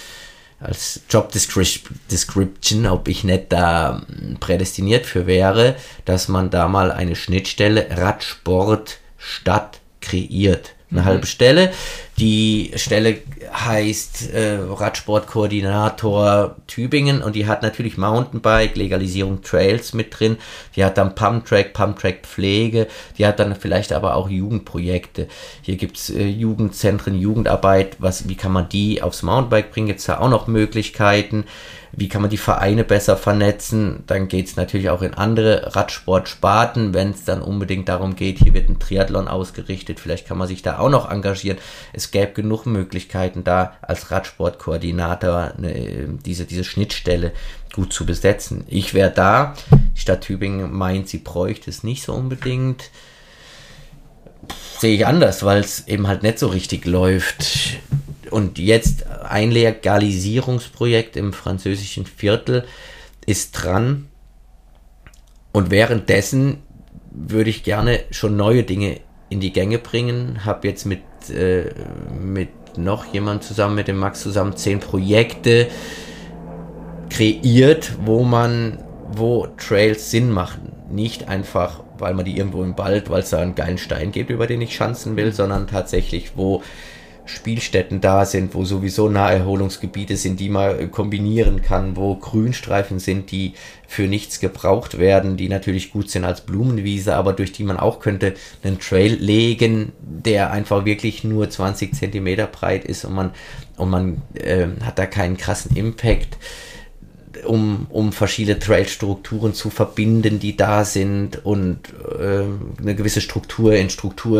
Job Description, ob ich nicht da prädestiniert für wäre, dass man da mal eine Schnittstelle Radsport Stadt kreiert. Eine halbe Stelle. Die Stelle heißt Radsportkoordinator Tübingen und die hat natürlich Mountainbike, Legalisierung Trails mit drin. Die hat dann Pumptrack Pflege. Die hat dann vielleicht aber auch Jugendprojekte. Hier gibt es Jugendzentren, Jugendarbeit. Wie kann man die aufs Mountainbike bringen? Gibt es da auch noch Möglichkeiten? Wie kann man die Vereine besser vernetzen? Dann geht es natürlich auch in andere Radsportsparten, wenn es dann unbedingt darum geht, hier wird ein Triathlon ausgerichtet, vielleicht kann man sich da auch noch engagieren. Es gäbe genug Möglichkeiten, da als Radsportkoordinator diese Schnittstelle gut zu besetzen. Ich wäre da, die Stadt Tübingen meint, sie bräuchte es nicht so unbedingt. Sehe ich anders, weil es eben halt nicht so richtig läuft. Und jetzt ein Legalisierungsprojekt im französischen Viertel ist dran. Und währenddessen würde ich gerne schon neue Dinge in die Gänge bringen. Habe jetzt mit noch jemand zusammen, mit dem Max zusammen 10 Projekte kreiert, wo Trails Sinn machen. Nicht einfach, weil man die irgendwo im Wald, weil es da einen geilen Stein gibt, über den ich schanzen will, sondern tatsächlich, wo Spielstätten da sind, wo sowieso Naherholungsgebiete sind, die man kombinieren kann, wo Grünstreifen sind, die für nichts gebraucht werden, die natürlich gut sind als Blumenwiese, aber durch die man auch könnte einen Trail legen, der einfach wirklich nur 20 Zentimeter breit ist und man hat da keinen krassen Impact, um verschiedene Trailstrukturen zu verbinden, die da sind und eine gewisse Struktur in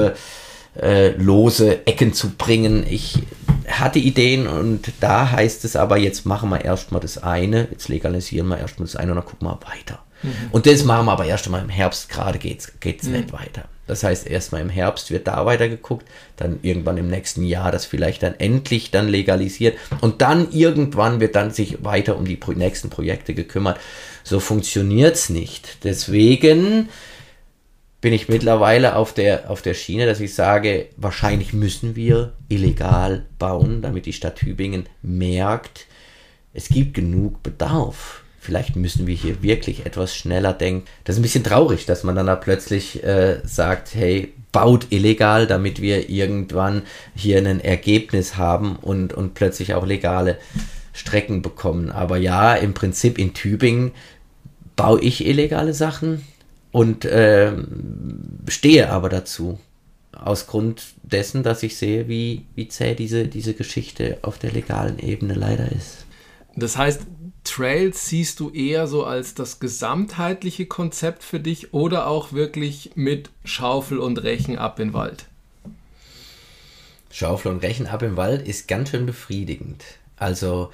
lose Ecken zu bringen. Ich hatte Ideen und da heißt es aber, jetzt machen wir erstmal das eine, jetzt legalisieren wir erstmal das eine und dann gucken wir weiter. Und das machen wir aber erst einmal im Herbst, gerade geht's nicht weiter. Das heißt, erstmal im Herbst wird da weiter geguckt, dann irgendwann im nächsten Jahr das vielleicht dann endlich dann legalisiert und dann irgendwann wird dann sich weiter um die nächsten Projekte gekümmert. So funktioniert's nicht. Deswegen bin ich mittlerweile auf der Schiene, dass ich sage, wahrscheinlich müssen wir illegal bauen, damit die Stadt Tübingen merkt, es gibt genug Bedarf. Vielleicht müssen wir hier wirklich etwas schneller denken. Das ist ein bisschen traurig, dass man dann da plötzlich sagt, hey, baut illegal, damit wir irgendwann hier ein Ergebnis haben und plötzlich auch legale Strecken bekommen. Aber ja, im Prinzip in Tübingen baue ich illegale Sachen. Und stehe aber dazu, aus Grund dessen, dass ich sehe, wie zäh diese Geschichte auf der legalen Ebene leider ist. Das heißt, Trails siehst du eher so als das gesamtheitliche Konzept für dich oder auch wirklich mit Schaufel und Rechen ab in den Wald? Schaufel und Rechen ab im Wald ist ganz schön befriedigend. Also,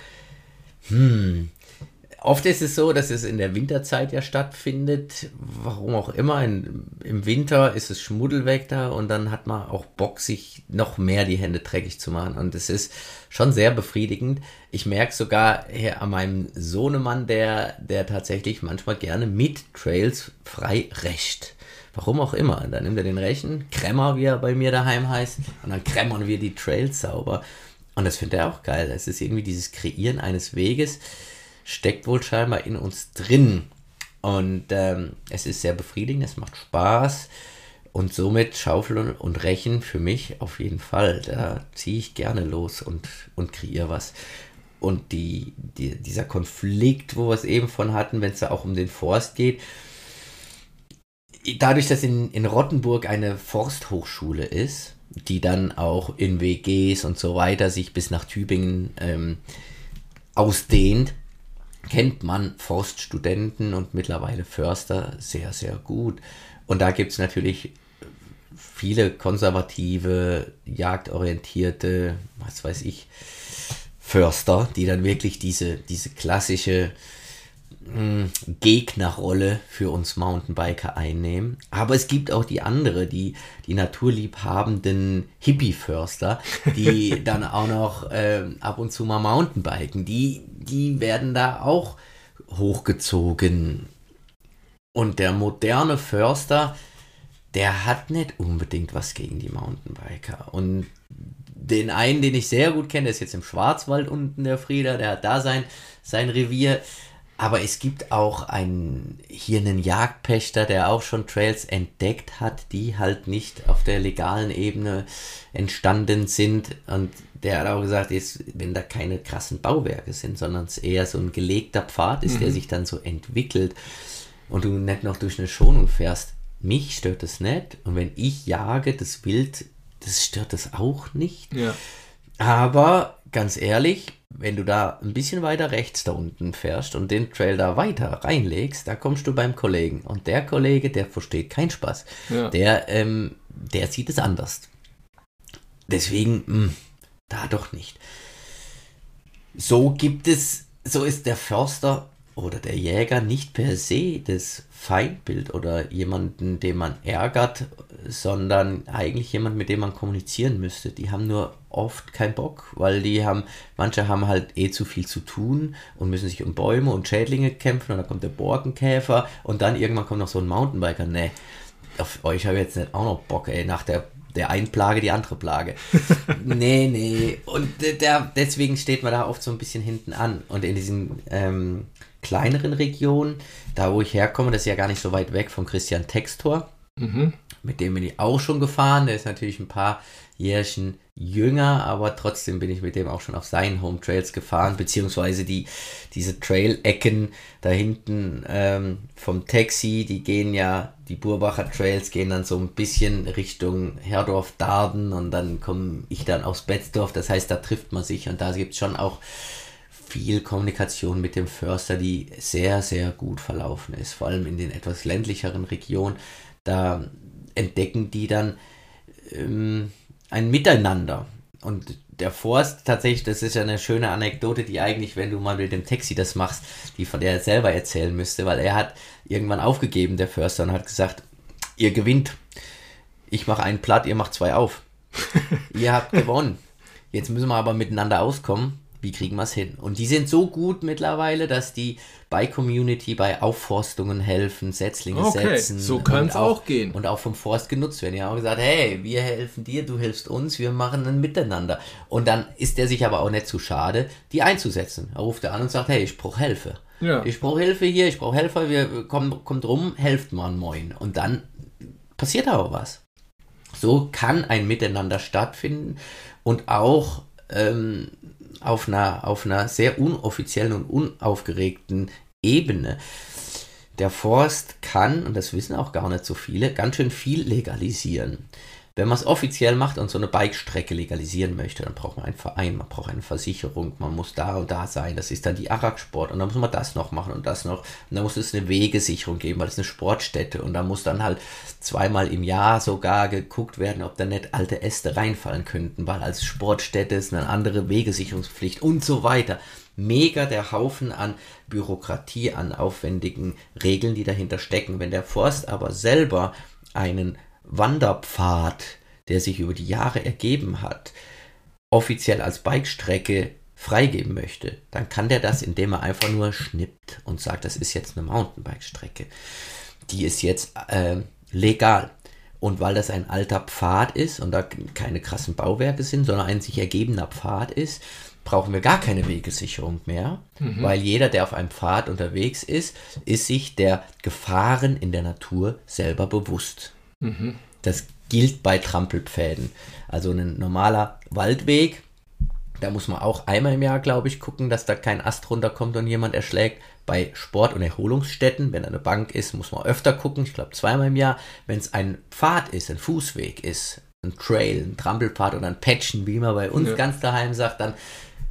oft ist es so, dass es in der Winterzeit ja stattfindet, warum auch immer. Im Winter ist es Schmuddelwetter und dann hat man auch Bock, sich noch mehr die Hände dreckig zu machen. Und es ist schon sehr befriedigend. Ich merke sogar hier an meinem Sohnemann, der tatsächlich manchmal gerne mit Trails frei recht. Warum auch immer. Und dann nimmt er den Rechen, Kremmer, wie er bei mir daheim heißt, und dann kremmern wir die Trails sauber. Und das findet er auch geil. Es ist irgendwie dieses Kreieren eines Weges, steckt wohl scheinbar in uns drin. Und es ist sehr befriedigend, es macht Spaß. Und somit Schaufel und Rechen für mich auf jeden Fall. Da ziehe ich gerne los und kreiere was. Und dieser Konflikt, wo wir es eben von hatten, wenn es da auch um den Forst geht, dadurch, dass in Rottenburg eine Forsthochschule ist, die dann auch in WGs und so weiter sich bis nach Tübingen ausdehnt, kennt man Forststudenten und mittlerweile Förster sehr, sehr gut. Und da gibt es natürlich viele konservative, jagdorientierte, was weiß ich, Förster, die dann wirklich diese klassische Gegnerrolle für uns Mountainbiker einnehmen. Aber es gibt auch die andere, die naturliebhabenden Hippie-Förster, die dann auch noch ab und zu mal Mountainbiken. Die werden da auch hochgezogen. Und der moderne Förster, der hat nicht unbedingt was gegen die Mountainbiker. Und den einen, den ich sehr gut kenne, der ist jetzt im Schwarzwald unten, der Frieder, der hat da sein Revier. Aber es gibt auch hier einen Jagdpächter, der auch schon Trails entdeckt hat, die halt nicht auf der legalen Ebene entstanden sind. Und der hat auch gesagt, wenn da keine krassen Bauwerke sind, sondern es eher so ein gelegter Pfad ist, der sich dann so entwickelt und du nicht noch durch eine Schonung fährst, mich stört das nicht. Und wenn ich jage, das Wild, das stört das auch nicht. Ja. Aber ganz ehrlich, wenn du da ein bisschen weiter rechts da unten fährst und den Trail da weiter reinlegst, da kommst du beim Kollegen. Und der Kollege, der versteht keinen Spaß. Ja. Der sieht es anders. Deswegen, da doch nicht. So ist der Förster oder der Jäger nicht per se das Feindbild oder jemanden, den man ärgert, sondern eigentlich jemand, mit dem man kommunizieren müsste. Die haben nur oft keinen Bock, weil manche haben halt zu viel zu tun und müssen sich um Bäume und Schädlinge kämpfen und dann kommt der Borkenkäfer und dann irgendwann kommt noch so ein Mountainbiker. Nee, auf euch habe ich jetzt nicht auch noch Bock, nach der einen Plage die andere Plage. Nee. Und deswegen steht man da oft so ein bisschen hinten an. Und in diesen kleineren Regionen, da wo ich herkomme, das ist ja gar nicht so weit weg von Christian Textor. Mit dem bin ich auch schon gefahren. Der ist natürlich ein paar Jährchen jünger, aber trotzdem bin ich mit dem auch schon auf seinen Home Trails gefahren, beziehungsweise diese Trail-Ecken da hinten vom Taxi, die Burbacher Trails gehen dann so ein bisschen Richtung Herdorf-Darden und dann komme ich dann aus Betzdorf, das heißt, da trifft man sich und da gibt es schon auch viel Kommunikation mit dem Förster, die sehr, sehr gut verlaufen ist, vor allem in den etwas ländlicheren Regionen. Da entdecken die dann ein Miteinander. Und der Forst, tatsächlich, das ist ja eine schöne Anekdote, die eigentlich, wenn du mal mit dem Taxi das machst, die von der er selber erzählen müsste, weil er hat irgendwann aufgegeben, der Förster, und hat gesagt, ihr gewinnt. Ich mache einen platt, ihr macht 2 auf. Ihr habt gewonnen. Jetzt müssen wir aber miteinander auskommen. Wie kriegen wir es hin? Und die sind so gut mittlerweile, dass die bei Community, bei Aufforstungen helfen, Setzlinge setzen. So kann es auch gehen. Und auch vom Forst genutzt werden. Die haben auch gesagt, hey, wir helfen dir, du hilfst uns, wir machen ein Miteinander. Und dann ist der sich aber auch nicht zu schade, die einzusetzen. Er ruft an und sagt, hey, ich brauche Hilfe. Ja. Ich brauche Hilfe hier, ich brauche Helfer, kommt rum, helft mal moin. Und dann passiert aber was. So kann ein Miteinander stattfinden und auch auf einer sehr unoffiziellen und unaufgeregten Ebene. Der Forst kann, und das wissen auch gar nicht so viele, ganz schön viel legalisieren. Wenn man es offiziell macht und so eine Bikestrecke legalisieren möchte, dann braucht man einen Verein, man braucht eine Versicherung, man muss da und da sein, das ist dann die Arak-Sport und dann muss man das noch machen und das noch und dann muss es eine Wegesicherung geben, weil es eine Sportstätte und da muss dann halt 2-mal im Jahr sogar geguckt werden, ob da nicht alte Äste reinfallen könnten, weil als Sportstätte ist eine andere Wegesicherungspflicht und so weiter. Mega der Haufen an Bürokratie, an aufwendigen Regeln, die dahinter stecken. Wenn der Forst aber selber einen Wanderpfad, der sich über die Jahre ergeben hat, offiziell als Bikestrecke freigeben möchte, dann kann der das, indem er einfach nur schnippt und sagt, das ist jetzt eine Mountainbike-Strecke. Die ist jetzt legal. Und weil das ein alter Pfad ist und da keine krassen Bauwerke sind, sondern ein sich ergebener Pfad ist, brauchen wir gar keine Wegesicherung mehr, weil jeder, der auf einem Pfad unterwegs ist sich der Gefahren in der Natur selber bewusst. Das gilt bei Trampelpfäden. Also ein normaler Waldweg, da muss man auch einmal im Jahr, glaube ich, gucken, dass da kein Ast runterkommt und jemand erschlägt. Bei Sport- und Erholungsstätten, wenn da eine Bank ist, muss man öfter gucken, ich glaube 2-mal im Jahr. Wenn es ein Pfad ist, ein Fußweg ist, ein Trail, ein Trampelpfad oder ein Patchen, wie man bei uns ganz daheim sagt, dann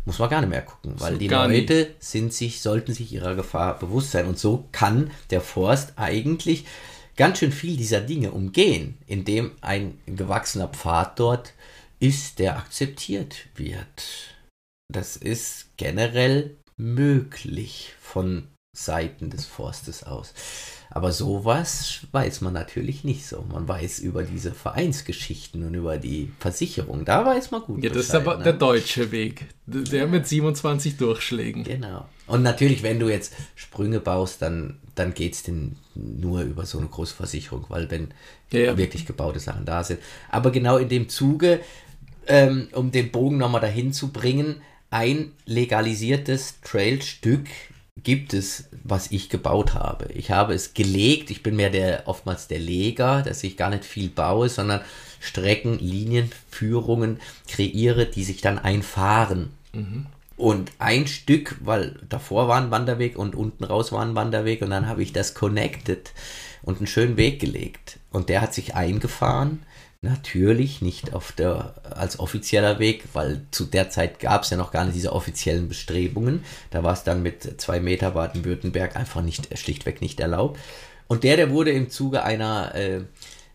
muss man gar nicht mehr gucken, weil So die gar nie. Leute sollten sich ihrer Gefahr bewusst sein. Und so kann der Forst eigentlich ganz schön viel dieser Dinge umgehen, indem ein gewachsener Pfad dort ist, der akzeptiert wird. Das ist generell möglich von Seiten des Forstes aus. Aber sowas weiß man natürlich nicht so. Man weiß über diese Vereinsgeschichten und über die Versicherung. Da weiß man gut Ja, das ist Bescheid, aber der deutsche Weg. Der mit 27 Durchschlägen. Genau. Und natürlich, wenn du jetzt Sprünge baust, dann geht es denn nur über so eine große Versicherung, weil wenn Ja. wirklich gebaute Sachen da sind. Aber genau in dem Zuge, um den Bogen nochmal dahin zu bringen, ein legalisiertes Trailstück gibt es, was ich gebaut habe. Ich habe es gelegt, ich bin mehr oftmals der Leger, dass ich gar nicht viel baue, sondern Strecken, Linien, Führungen kreiere, die sich dann einfahren. Und ein Stück, weil davor war ein Wanderweg und unten raus war ein Wanderweg und dann habe ich das connected und einen schönen Weg gelegt. Und der hat sich eingefahren. Natürlich nicht als offizieller Weg, weil zu der Zeit gab es ja noch gar nicht diese offiziellen Bestrebungen. Da war es dann mit 2 Meter Baden-Württemberg einfach schlichtweg nicht erlaubt. Und der wurde im Zuge eines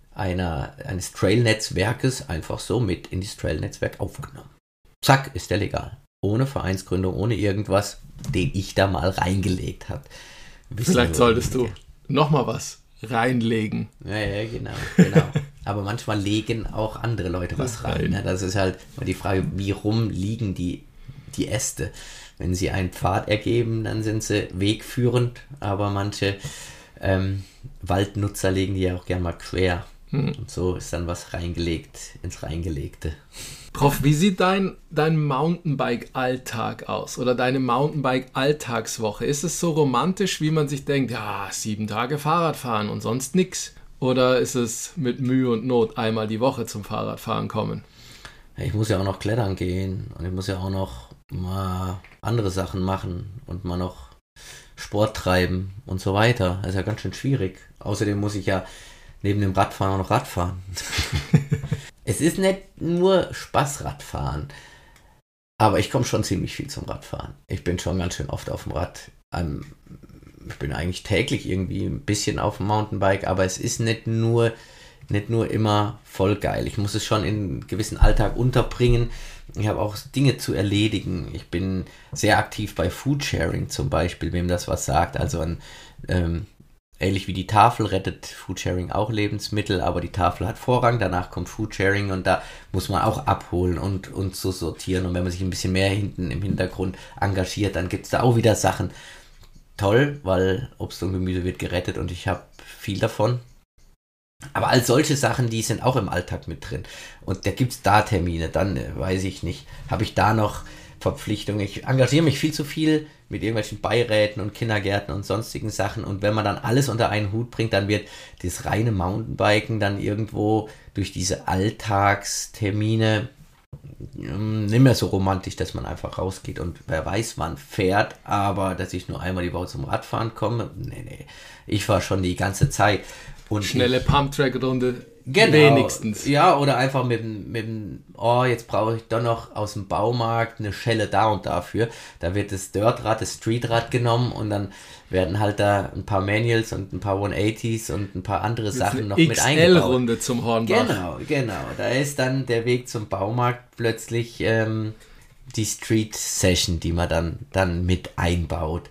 Trail-Netzwerkes einfach so mit in das Trail-Netzwerk aufgenommen. Zack, ist der legal. Ohne Vereinsgründung, ohne irgendwas, den ich da mal reingelegt habe. Vielleicht solltest du nochmal was reinlegen. Ja, genau. Aber manchmal legen auch andere Leute was rein. Ne? Das ist halt mal die Frage, wie rum liegen die Äste. Wenn sie einen Pfad ergeben, dann sind sie wegführend, aber manche Waldnutzer legen die ja auch gerne mal quer. Und so ist dann was reingelegt ins Reingelegte. Prof, wie sieht dein Mountainbike-Alltag aus oder deine Mountainbike-Alltagswoche? Ist es so romantisch, wie man sich denkt, ja, 7 Tage Fahrrad fahren und sonst nix? Oder ist es mit Mühe und Not einmal die Woche zum Fahrradfahren kommen? Ich muss ja auch noch klettern gehen und ich muss ja auch noch mal andere Sachen machen und mal noch Sport treiben und so weiter. Das ist ja ganz schön schwierig. Außerdem muss ich ja neben dem Radfahren auch noch Radfahren. Es ist nicht nur Spaßradfahren, aber ich komme schon ziemlich viel zum Radfahren. Ich bin schon ganz schön oft auf dem Rad. Ich bin eigentlich täglich irgendwie ein bisschen auf dem Mountainbike, aber es ist nicht nur immer voll geil. Ich muss es schon in einen gewissen Alltag unterbringen. Ich habe auch Dinge zu erledigen. Ich bin sehr aktiv bei Foodsharing zum Beispiel, wem das was sagt. Also ähnlich wie die Tafel rettet Foodsharing auch Lebensmittel, aber die Tafel hat Vorrang, danach kommt Foodsharing und da muss man auch abholen und so sortieren. Und wenn man sich ein bisschen mehr hinten im Hintergrund engagiert, dann gibt es da auch wieder Sachen. Toll, weil Obst und Gemüse wird gerettet und ich habe viel davon. Aber all solche Sachen, die sind auch im Alltag mit drin. Und da gibt es da Termine, dann weiß ich nicht, habe ich da noch Verpflichtungen. Ich engagiere mich viel zu viel mit irgendwelchen Beiräten und Kindergärten und sonstigen Sachen. Und wenn man dann alles unter einen Hut bringt, dann wird das reine Mountainbiken dann irgendwo durch diese Alltagstermine nicht mehr so romantisch, dass man einfach rausgeht und wer weiß, wann fährt, aber dass ich nur einmal die Woche zum Radfahren komme, nee. Ich fahre schon die ganze Zeit. Und Schnelle Pumptrack-Runde, genau, wenigstens. Ja, oder einfach mit dem jetzt brauche ich doch noch aus dem Baumarkt eine Schelle da und dafür. Da wird das Dirtrad, das Streetrad genommen und dann werden halt da ein paar Manuals und ein paar 180s und ein paar andere Sachen noch mit eingebaut. XL-Runde zum Hornbach. Genau. Da ist dann der Weg zum Baumarkt plötzlich die Street-Session, die man dann mit einbaut.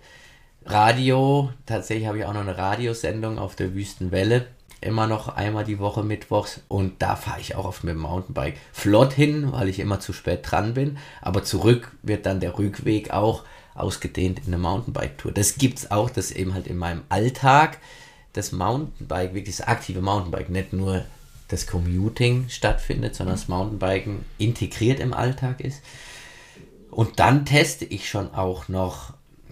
Radio, tatsächlich habe ich auch noch eine Radiosendung auf der Wüstenwelle, immer noch einmal die Woche mittwochs und da fahre ich auch oft mit dem Mountainbike flott hin, weil ich immer zu spät dran bin, aber zurück wird dann der Rückweg auch ausgedehnt in eine Mountainbike-Tour. Das gibt es auch, dass eben halt in meinem Alltag das Mountainbike, wirklich das aktive Mountainbike, nicht nur das Commuting stattfindet, sondern das Mountainbiken integriert im Alltag ist. Und dann teste ich schon auch noch,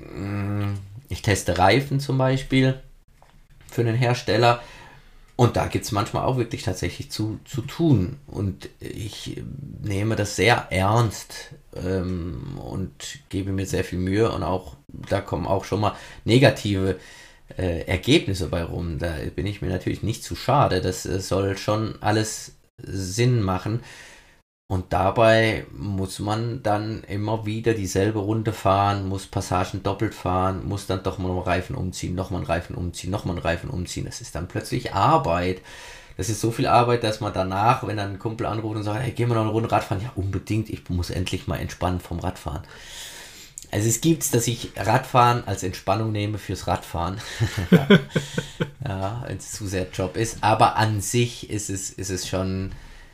ich teste Reifen zum Beispiel für einen Hersteller und da gibt es manchmal auch wirklich tatsächlich zu tun und ich nehme das sehr ernst und gebe mir sehr viel Mühe und auch da kommen auch schon mal negative Ergebnisse bei rum. Da bin ich mir natürlich nicht zu schade, das soll schon alles Sinn machen Und dabei muss man dann immer wieder dieselbe Runde fahren, muss Passagen doppelt fahren, muss dann doch mal einen Reifen umziehen, nochmal einen Reifen umziehen, nochmal einen Reifen umziehen. Das ist dann plötzlich Arbeit. Das ist so viel Arbeit, dass man danach, wenn dann ein Kumpel anruft und sagt, hey, gehen wir noch eine Runde Radfahren? Ja, unbedingt, ich muss endlich mal entspannen vom Radfahren. Also es gibt's, dass ich Radfahren als Entspannung nehme fürs Radfahren. Ja, wenn es zu sehr Job ist. Aber an sich ist es schon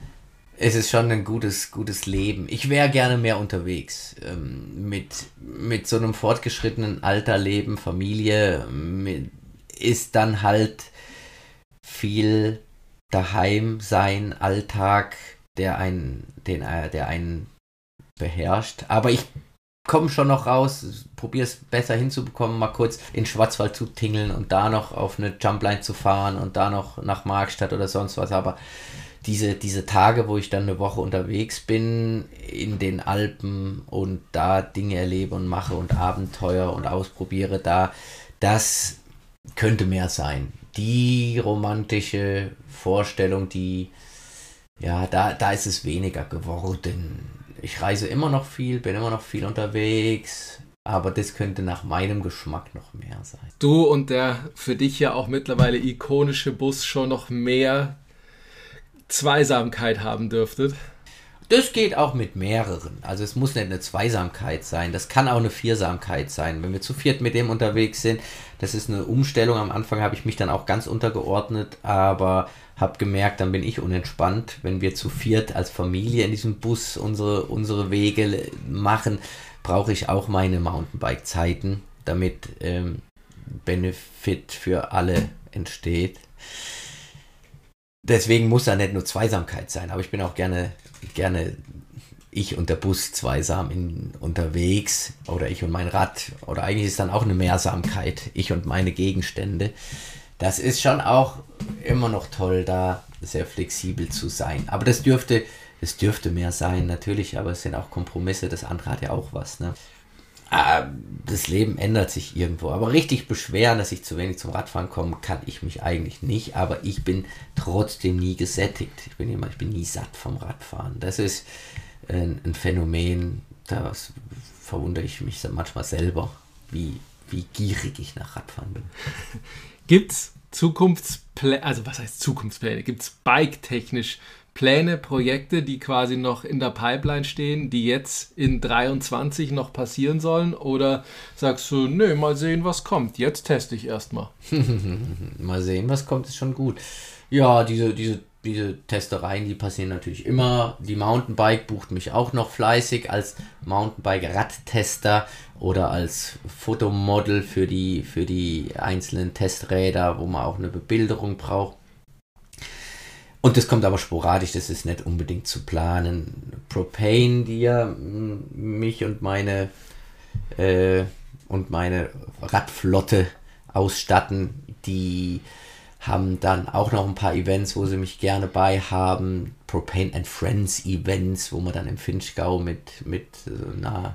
ein gutes Leben. Ich wäre gerne mehr unterwegs. Mit so einem fortgeschrittenen Alter, Leben, Familie, ist dann halt viel daheim sein, Alltag, der einen beherrscht. Aber ich komme schon noch raus, probiere es besser hinzubekommen, mal kurz in den Schwarzwald zu tingeln und da noch auf eine Jumpline zu fahren und da noch nach Markstadt oder sonst was. Aber diese Tage, wo ich dann eine Woche unterwegs bin in den Alpen und da Dinge erlebe und mache und Abenteuer und ausprobiere, das könnte mehr sein. Die romantische Vorstellung, da ist es weniger geworden. Ich reise immer noch viel, bin immer noch viel unterwegs, aber das könnte nach meinem Geschmack noch mehr sein. Du und der für dich ja auch mittlerweile ikonische Bus schon noch mehr Zweisamkeit haben dürftet. Das geht auch mit mehreren. Also es muss nicht eine Zweisamkeit sein, das kann auch eine Viersamkeit sein. Wenn wir zu viert mit dem unterwegs sind, das ist eine Umstellung. Am Anfang habe ich mich dann auch ganz untergeordnet, aber habe gemerkt, dann bin ich unentspannt. Wenn wir zu viert als Familie in diesem Bus unsere Wege machen, brauche ich auch meine Mountainbike-Zeiten, damit Benefit für alle entsteht. Deswegen muss da nicht nur Zweisamkeit sein, aber ich bin auch gerne ich und der Bus zweisam unterwegs oder ich und mein Rad oder eigentlich ist dann auch eine Mehrsamkeit, ich und meine Gegenstände. Das ist schon auch immer noch toll, da sehr flexibel zu sein. Aber das dürfte mehr sein, natürlich, aber es sind auch Kompromisse, das andere hat ja auch was, ne? Das Leben ändert sich irgendwo, aber richtig beschweren, dass ich zu wenig zum Radfahren komme, kann ich mich eigentlich nicht, aber ich bin trotzdem nie gesättigt. Ich bin nie satt vom Radfahren. Das ist ein Phänomen, da verwundere ich mich manchmal selber, wie gierig ich nach Radfahren bin. Gibt's Zukunftspläne, also was heißt Zukunftspläne? Gibt's bike-technisch Pläne, Projekte, die quasi noch in der Pipeline stehen, die jetzt in 23 noch passieren sollen? Oder sagst du, nö, mal sehen, was kommt. Jetzt teste ich erstmal. Mal sehen, was kommt, ist schon gut. Ja, diese Testereien, die passieren natürlich immer. Die Mountainbike bucht mich auch noch fleißig als Mountainbike-Radtester oder als Fotomodel für die einzelnen Testräder, wo man auch eine Bebilderung braucht. Und das kommt aber sporadisch, das ist nicht unbedingt zu planen. Propane, die ja mich und meine Radflotte ausstatten, die haben dann auch noch ein paar Events, wo sie mich gerne bei haben. Propane and Friends Events, wo man dann im Vinschgau mit einer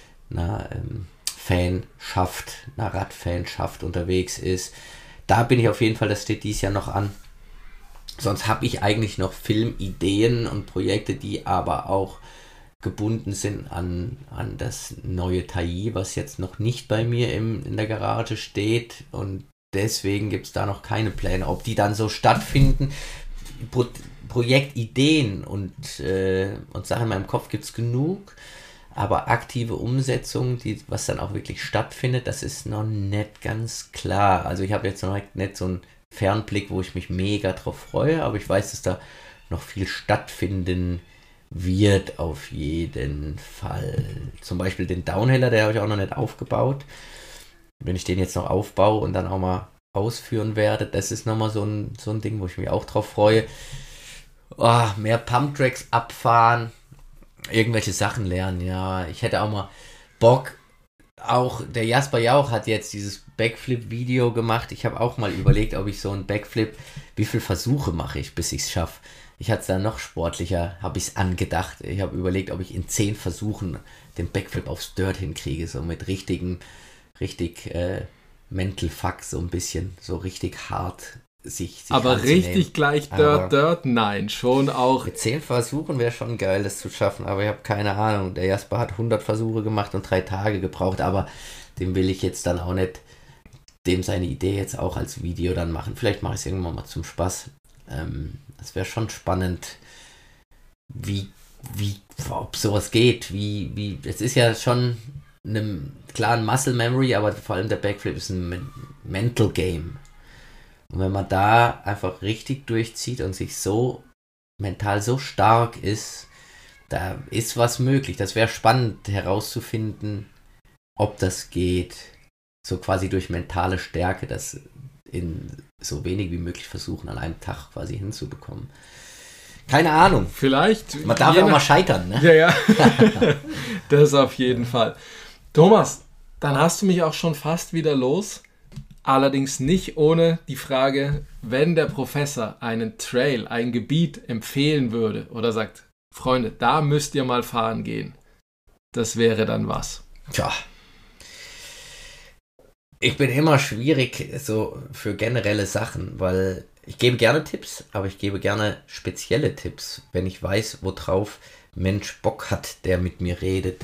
Fanschaft, einer Radfanschaft unterwegs ist. Da bin ich auf jeden Fall, das steht dieses Jahr noch an. Sonst habe ich eigentlich noch Filmideen und Projekte, die aber auch gebunden sind an das neue Tai, was jetzt noch nicht bei mir in der Garage steht. Und deswegen gibt es da noch keine Pläne. Ob die dann so stattfinden, Projektideen und Sachen in meinem Kopf gibt es genug. Aber aktive Umsetzung, was dann auch wirklich stattfindet, das ist noch nicht ganz klar. Also ich habe jetzt noch nicht so einen Fernblick, wo ich mich mega drauf freue, aber ich weiß, dass da noch viel stattfinden wird auf jeden Fall. Zum Beispiel den Downhiller, der habe ich auch noch nicht aufgebaut. Wenn ich den jetzt noch aufbaue und dann auch mal ausführen werde, das ist nochmal so ein Ding, wo ich mich auch drauf freue. Mehr Pumptracks abfahren, irgendwelche Sachen lernen, ja. Ich hätte auch mal Bock. Auch der Jasper Jauch hat jetzt dieses Backflip-Video gemacht. Ich habe auch mal überlegt, ob ich so einen Backflip, wie viele Versuche mache ich, bis ich es schaffe. Ich hatte es dann noch sportlicher, habe ich es angedacht. Ich habe überlegt, ob ich in 10 Versuchen den Backflip aufs Dirt hinkriege, so mit richtig Mental Fuck, so ein bisschen, so richtig hart sich aber anzunehmen. Richtig gleich Dirt, nein, schon auch. Mit 10 Versuchen wäre schon geil, das zu schaffen, aber ich habe keine Ahnung. Der Jasper hat 100 Versuche gemacht und 3 Tage gebraucht, aber dem will ich jetzt dann auch nicht, dem seine Idee jetzt auch als Video dann machen. Vielleicht mache ich es irgendwann mal zum Spaß. Das wäre schon spannend, ob sowas geht. Es ist ja schon klar ein Muscle Memory, aber vor allem der Backflip ist ein Mental Game. Und wenn man da einfach richtig durchzieht und sich so mental so stark ist, da ist was möglich. Das wäre spannend herauszufinden, ob das geht. So quasi durch mentale Stärke, das in so wenig wie möglich versuchen, an einem Tag quasi hinzubekommen. Keine Ahnung. Vielleicht. Man darf ja auch mal scheitern, ne? Ja. Das auf jeden Fall. Thomas, dann hast du mich auch schon fast wieder los. Allerdings nicht ohne die Frage, wenn der Professor einen Trail, ein Gebiet empfehlen würde oder sagt, Freunde, da müsst ihr mal fahren gehen. Das wäre dann was? Tja. Ich bin immer schwierig so für generelle Sachen, weil ich gebe gerne Tipps, aber ich gebe gerne spezielle Tipps, wenn ich weiß, worauf Mensch Bock hat, der mit mir redet.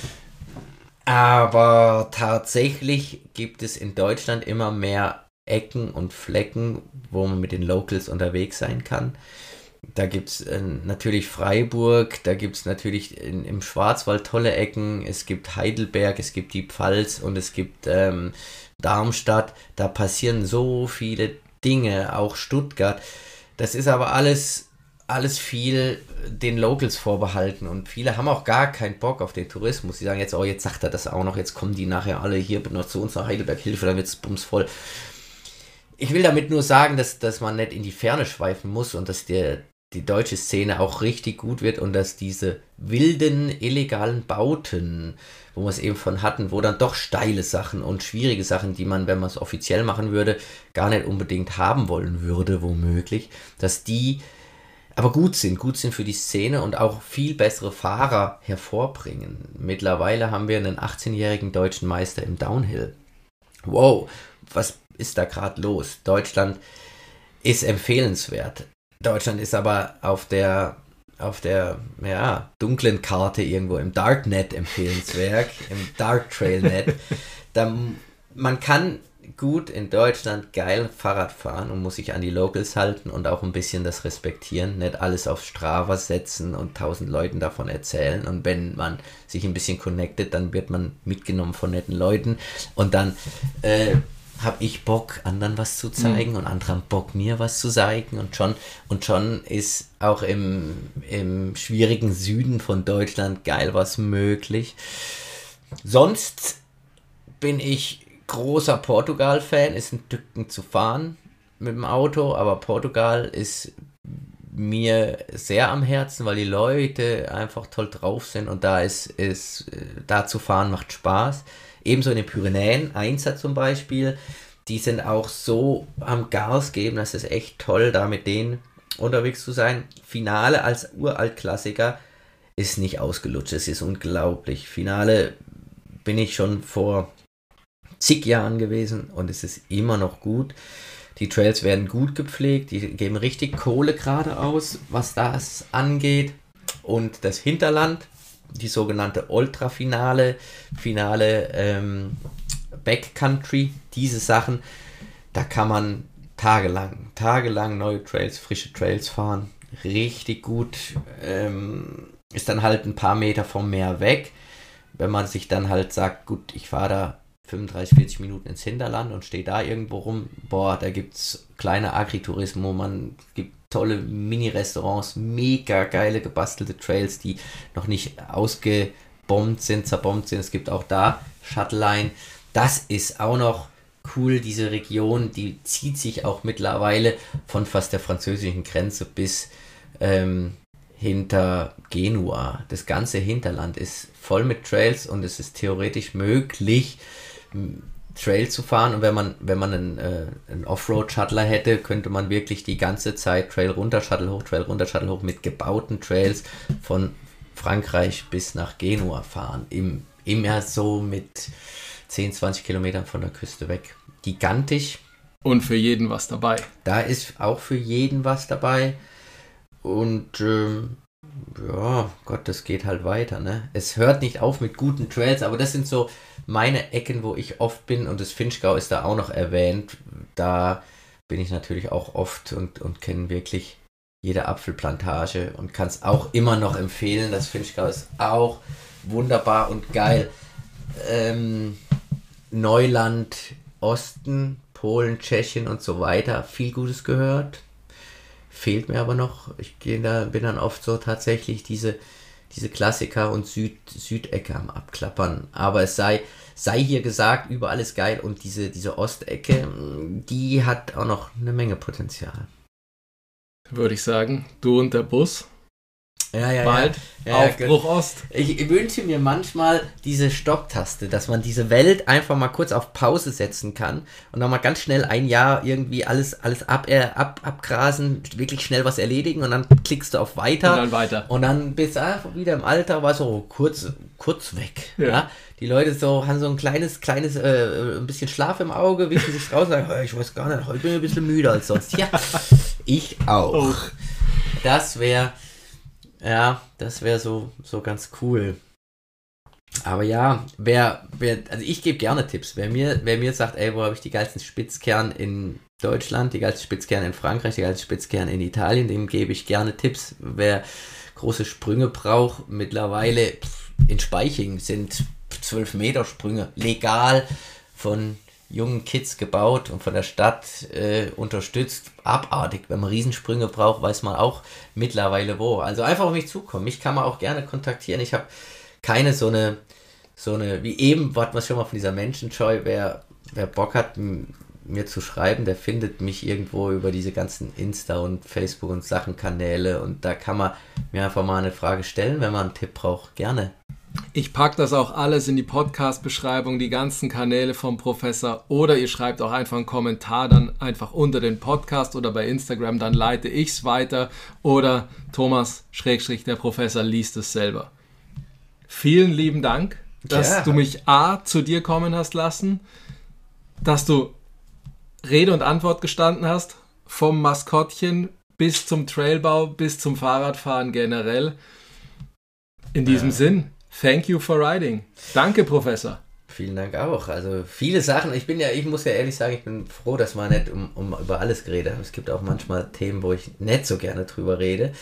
Aber tatsächlich gibt es in Deutschland immer mehr Ecken und Flecken, wo man mit den Locals unterwegs sein kann. Da gibt es natürlich Freiburg, da gibt es natürlich im Schwarzwald tolle Ecken, es gibt Heidelberg, es gibt die Pfalz und es gibt Darmstadt. Da passieren so viele Dinge, auch Stuttgart. Das ist aber alles viel den Locals vorbehalten und viele haben auch gar keinen Bock auf den Tourismus. Die sagen jetzt, oh, jetzt sagt er das auch noch, jetzt kommen die nachher alle hier noch zu uns nach Heidelberg, Hilfe, dann wird es bumsvoll. Ich will damit nur sagen, dass man nicht in die Ferne schweifen muss und dass die deutsche Szene auch richtig gut wird und dass diese wilden, illegalen Bauten, wo wir es eben von hatten, wo dann doch steile Sachen und schwierige Sachen, die man, wenn man es offiziell machen würde, gar nicht unbedingt haben wollen würde, womöglich, dass die aber gut sind für die Szene und auch viel bessere Fahrer hervorbringen. Mittlerweile haben wir einen 18-jährigen deutschen Meister im Downhill. Wow, was ist da gerade los? Deutschland ist empfehlenswert. Deutschland ist aber auf der dunklen Karte irgendwo im Darknet empfehlenswert, im Dark Trailnet. Man kann gut in Deutschland geil Fahrrad fahren und muss sich an die Locals halten und auch ein bisschen das respektieren, nicht alles auf Strava setzen und 1000 Leuten davon erzählen und wenn man sich ein bisschen connectet, dann wird man mitgenommen von netten Leuten und dann habe ich Bock, anderen was zu zeigen und andere haben Bock, mir was zu zeigen und schon ist auch im schwierigen Süden von Deutschland geil was möglich. Sonst bin ich großer Portugal-Fan, ist ein Tücken zu fahren mit dem Auto, aber Portugal ist mir sehr am Herzen, weil die Leute einfach toll drauf sind und da zu fahren macht Spaß. Ebenso in den Pyrenäen, Einser zum Beispiel, die sind auch so am Gas geben, das ist echt toll, da mit denen unterwegs zu sein. Finale als Uralt-Klassiker ist nicht ausgelutscht, es ist unglaublich. Finale bin ich schon vor zig Jahren gewesen und es ist immer noch gut. Die Trails werden gut gepflegt, die geben richtig Kohle gerade aus, was das angeht. Und das Hinterland, die sogenannte Ultrafinale, Backcountry, diese Sachen, da kann man tagelang neue Trails, frische Trails fahren. Richtig gut, ist dann halt ein paar Meter vom Meer weg. Wenn man sich dann halt sagt, gut, ich fahre da 35, 40 Minuten ins Hinterland und stehe da irgendwo rum, da gibt es kleine Agritourismo, gibt tolle Mini-Restaurants, mega geile gebastelte Trails, die noch nicht zerbombt sind. Es gibt auch da Shuttle-Line. Das ist auch noch cool, diese Region, die zieht sich auch mittlerweile von fast der französischen Grenze bis hinter Genua. Das ganze Hinterland ist voll mit Trails und es ist theoretisch möglich, Trail zu fahren und wenn man einen Offroad-Shuttler hätte, könnte man wirklich die ganze Zeit Trail runter, Shuttle hoch mit gebauten Trails von Frankreich bis nach Genua fahren. Immer so mit 10, 20 Kilometern von der Küste weg. Gigantisch. Und für jeden was dabei. Da ist auch für jeden was dabei. Und ja, Gott, das geht halt weiter, ne? Es hört nicht auf mit guten Trails, aber das sind so meine Ecken, wo ich oft bin, und das Vinschgau ist da auch noch erwähnt. Da bin ich natürlich auch oft und kenne wirklich jede Apfelplantage und kann es auch immer noch empfehlen. Das Vinschgau ist auch wunderbar und geil. Neuland, Osten, Polen, Tschechien und so weiter, viel Gutes gehört. Fehlt mir aber noch. Ich bin dann oft so tatsächlich diese Klassiker und Südecke am Abklappern. Aber es sei hier gesagt, überall ist geil, und diese Ostecke, die hat auch noch eine Menge Potenzial. Würde ich sagen, du und der Bus. Ja. Bald Aufbruch Ost. Ich wünsche mir manchmal diese Stopptaste, dass man diese Welt einfach mal kurz auf Pause setzen kann und dann mal ganz schnell ein Jahr irgendwie alles abgrasen, wirklich schnell was erledigen, und dann klickst du auf Weiter. Und dann weiter. Und dann bist du einfach wieder im Alter, war so kurz weg. Ja. Die Leute haben so ein kleines, ein bisschen Schlaf im Auge, wischen sich raus und sagen, ich weiß gar nicht, heute bin ich ein bisschen müder als sonst. Ja, ich auch. Das wäre so ganz cool. Aber ja, also ich gebe gerne Tipps. Wer mir sagt, ey, wo habe ich die geilsten Spitzkern in Deutschland, die geilsten Spitzkern in Frankreich, die geilsten Spitzkern in Italien, dem gebe ich gerne Tipps. Wer große Sprünge braucht, mittlerweile in Speiching sind 12 Meter Sprünge legal von jungen Kids gebaut und von der Stadt unterstützt. Abartig. Wenn man Riesensprünge braucht, weiß man auch mittlerweile wo. Also einfach auf mich zukommen. Mich kann man auch gerne kontaktieren. Ich habe keine so eine, wie eben, was man schon mal von dieser Menschenscheu, wer Bock hat, mir zu schreiben, der findet mich irgendwo über diese ganzen Insta und Facebook und Sachenkanäle, und da kann man mir einfach mal eine Frage stellen, wenn man einen Tipp braucht. Gerne. Ich packe das auch alles in die Podcast-Beschreibung, die ganzen Kanäle vom Professor, oder ihr schreibt auch einfach einen Kommentar dann einfach unter den Podcast oder bei Instagram, dann leite ich es weiter, oder Thomas / der Professor liest es selber. Vielen lieben Dank, dass du mich zu dir kommen hast lassen, dass du Rede und Antwort gestanden hast, vom Maskottchen bis zum Trailbau, bis zum Fahrradfahren generell. In diesem Sinn, thank you for riding. Danke, Professor. Vielen Dank auch. Also viele Sachen. Ich muss ja ehrlich sagen, ich bin froh, dass wir nicht über alles geredet haben. Es gibt auch manchmal Themen, wo ich nicht so gerne drüber rede.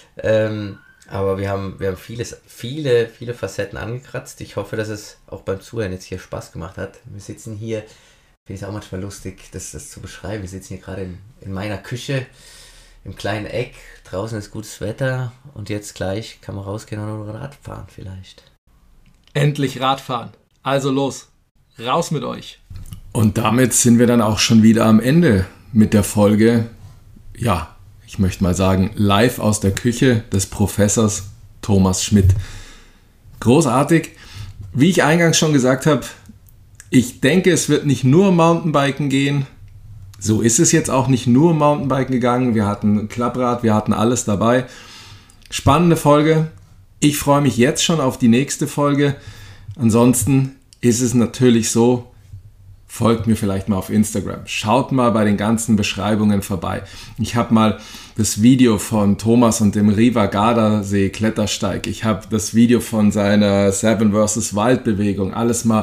Aber wir haben viele Facetten angekratzt. Ich hoffe, dass es auch beim Zuhören jetzt hier Spaß gemacht hat. Wir sitzen hier, finde ich auch manchmal lustig, das zu beschreiben. Wir sitzen hier gerade in meiner Küche, im kleinen Eck. Draußen ist gutes Wetter, und jetzt gleich kann man rausgehen und ein Rad fahren vielleicht. Endlich Radfahren. Also los, raus mit euch. Und damit sind wir dann auch schon wieder am Ende mit der Folge, ja, ich möchte mal sagen, live aus der Küche des Professors Thomas Schmidt. Großartig. Wie ich eingangs schon gesagt habe, ich denke, es wird nicht nur Mountainbiken gehen. So ist es jetzt auch nicht nur Mountainbiken gegangen. Wir hatten Klapprad, wir hatten alles dabei. Spannende Folge. Ich freue mich jetzt schon auf die nächste Folge. Ansonsten ist es natürlich so, folgt mir vielleicht mal auf Instagram. Schaut mal bei den ganzen Beschreibungen vorbei. Ich habe mal das Video von Thomas und dem Riva Gardasee Klettersteig. Ich habe das Video von seiner Seven vs. Wild Bewegung. Alles mal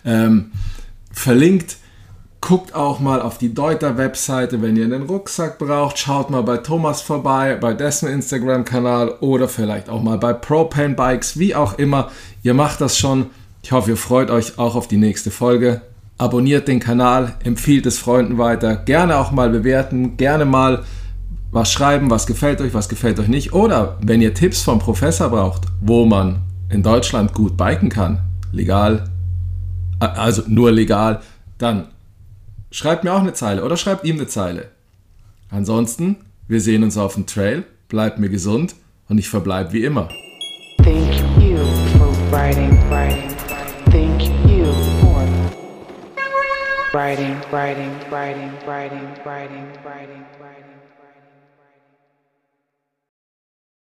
verlinkt. Guckt auch mal auf die Deuter-Webseite, wenn ihr einen Rucksack braucht. Schaut mal bei Thomas vorbei, bei dessen Instagram-Kanal oder vielleicht auch mal bei Propane Bikes, wie auch immer. Ihr macht das schon. Ich hoffe, ihr freut euch auch auf die nächste Folge. Abonniert den Kanal, empfiehlt es Freunden weiter. Gerne auch mal bewerten, gerne mal was schreiben, was gefällt euch nicht. Oder wenn ihr Tipps vom Professor braucht, wo man in Deutschland gut biken kann, legal, also nur legal, dann schreibt mir auch eine Zeile oder schreibt ihm eine Zeile. Ansonsten, wir sehen uns auf dem Trail, bleibt mir gesund und ich verbleibe wie immer. Thank you for riding. Thank you for riding.